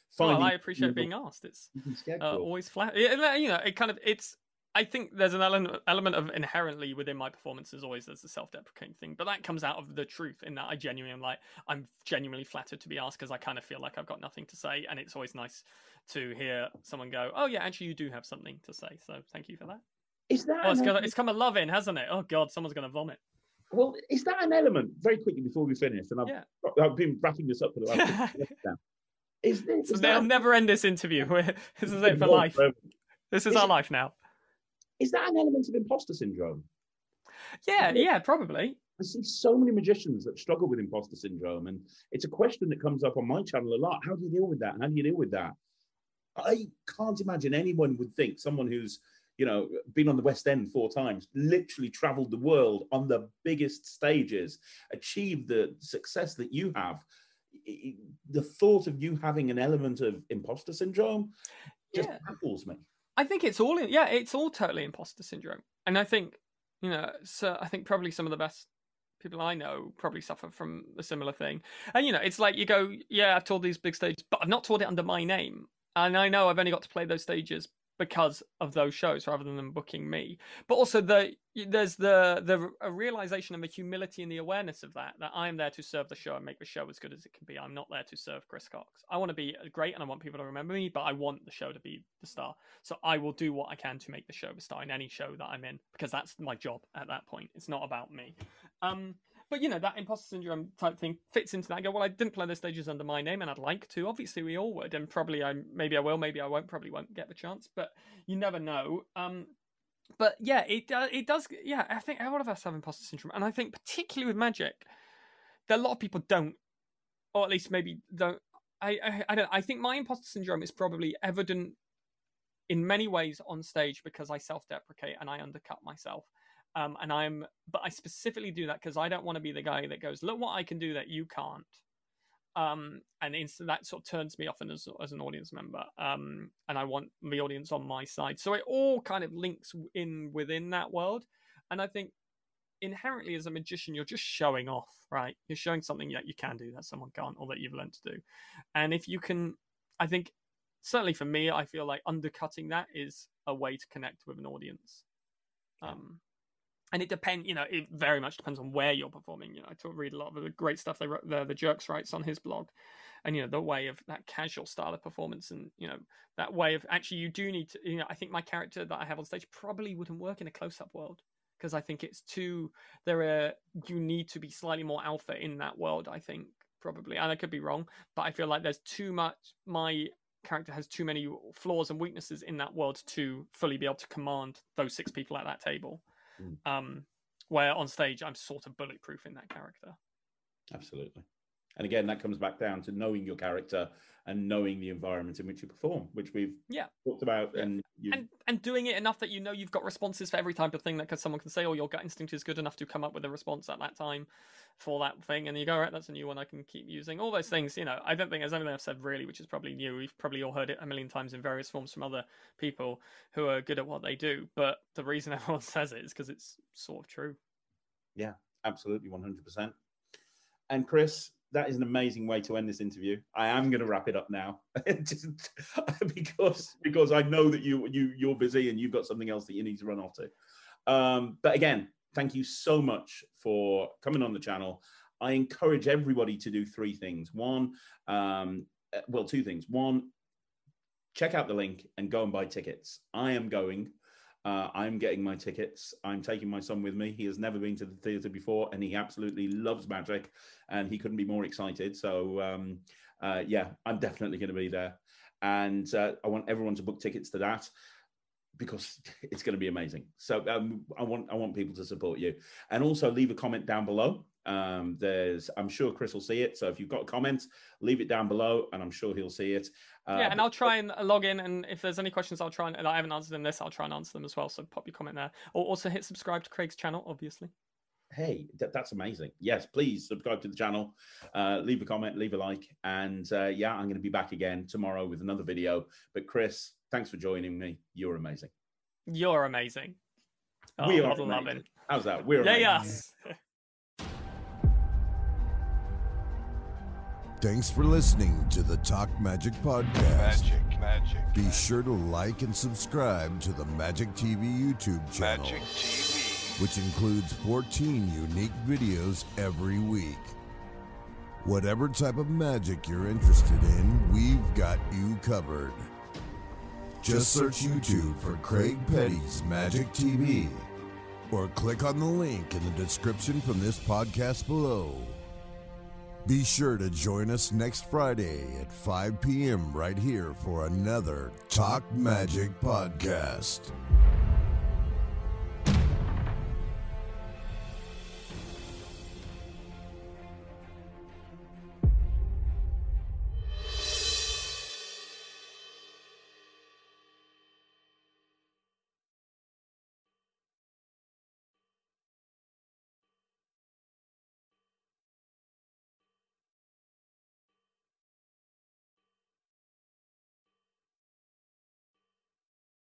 finding. I appreciate being asked. It's schedule. always flat. You know, it kind of it's. I think there's an element of inherently within my performances always there's a self-deprecating thing, but that comes out of the truth in that I'm genuinely flattered to be asked because I kind of feel like I've got nothing to say, and it's always nice to hear someone go, "Oh yeah, actually you do have something to say." So thank you for that. Is that it's come a love in, hasn't it? Oh God, someone's going to vomit. Well, is that an element? Very quickly before we finish, and I've been wrapping this up for the last. Is this? So they'll never end this interview. This is it for life. This is our life now. Is that an element of imposter syndrome? Yeah, probably. I see so many magicians that struggle with imposter syndrome, and it's a question that comes up on my channel a lot. How do you deal with that? How do you deal with that? I can't imagine anyone would think someone who's, you know, been on the West End 4 times, literally traveled the world on the biggest stages, achieved the success that you have. The thought of you having an element of imposter syndrome just baffles me. I think it's all totally imposter syndrome. And I think, you know, so I think probably some of the best people I know probably suffer from a similar thing. And, you know, it's like you go, yeah, I've toured these big stages, but I've not toured it under my name. And I know I've only got to play those stages because of those shows rather than them booking me. But also there's the realization and the humility and the awareness of that I am there to serve the show and make the show as good as it can be. I'm not there to serve Chris Cox. I want to be great and I want people to remember me, but I want the show to be the star. So I will do what I can to make the show the star in any show that I'm in, because that's my job at that point. It's not about me. But, you know, that imposter syndrome type thing fits into that. I go, well, I didn't play those stages under my name, and I'd like to. Obviously, we all would, and probably maybe I will, maybe I won't. Probably won't get the chance, but you never know. But yeah, it does. Yeah, I think a lot of us have imposter syndrome, and I think particularly with magic, that a lot of people don't, or at least maybe don't. I don't. I think my imposter syndrome is probably evident in many ways on stage because I self-deprecate and I undercut myself. But I specifically do that because I don't want to be the guy that goes, look what I can do that you can't. And that sort of turns me off as an audience member. And I want the audience on my side. So it all kind of links in within that world. And I think inherently as a magician, you're just showing off, right? You're showing something that you can do that someone can't, or that you've learned to do. And if you can, I think, certainly for me, I feel like undercutting that is a way to connect with an audience. And it depends, you know, it very much depends on where you're performing. You know, I read a lot of the great stuff the Jerks writes on his blog. And, you know, the way of that casual style of performance and, you know, that way of actually you do need to, you know, I think my character that I have on stage probably wouldn't work in a close-up world because I think it's too, you need to be slightly more alpha in that world, I think, probably. And I could be wrong, but I feel like there's too much, my character has too many flaws and weaknesses in that world to fully be able to command those 6 people at that table. Where on stage I'm sort of bulletproof in that character. Absolutely. And again, that comes back down to knowing your character and knowing the environment in which you perform, which we've talked about. And doing it enough that you know you've got responses for every type of thing that someone can say, or your gut instinct is good enough to come up with a response at that time for that thing. And you go, all right, that's a new one I can keep using. All those things, you know, I don't think there's anything I've said really, which is probably new. We've probably all heard it a million times in various forms from other people who are good at what they do. But the reason everyone says it is because it's sort of true. Yeah, absolutely. 100%. And Chris, that is an amazing way to end this interview. I am going to wrap it up now, just because I know that you're busy and you've got something else that you need to run off to. But again, thank you so much for coming on the channel. I encourage everybody to do 3 things. 2 things. 1, check out the link and go and buy tickets. I am going. I'm getting my tickets. I'm taking my son with me. He has never been to the theatre before, and he absolutely loves magic, and he couldn't be more excited. So, I'm definitely going to be there. And I want everyone to book tickets to that because it's going to be amazing. So I want people to support you, and also leave a comment down below. I'm sure Chris will see it. So if you've got a comment, leave it down below, and I'm sure he'll see it. And I'll try and log in, and if there's any questions, I'll try and I haven't answered them I'll try and answer them as well. So pop your comment there, or also hit subscribe to Craig's channel, obviously. Hey, that's amazing. Yes, please subscribe to the channel, leave a comment, leave a like, and I'm going to be back again tomorrow with another video. But Chris, thanks for joining me. You're amazing. You're amazing. We are amazing. How's that? We're amazing. Yes. Thanks for listening to the Talk Magic Podcast. Magic. Be sure to like and subscribe to the Magic TV YouTube channel, Magic TV. which includes 14 unique videos every week. Whatever type of magic you're interested in, we've got you covered. Just search YouTube for Craig Petty's Magic TV, or click on the link in the description from this podcast below. Be sure to join us next Friday at 5 p.m. right here for another Talk Magic podcast.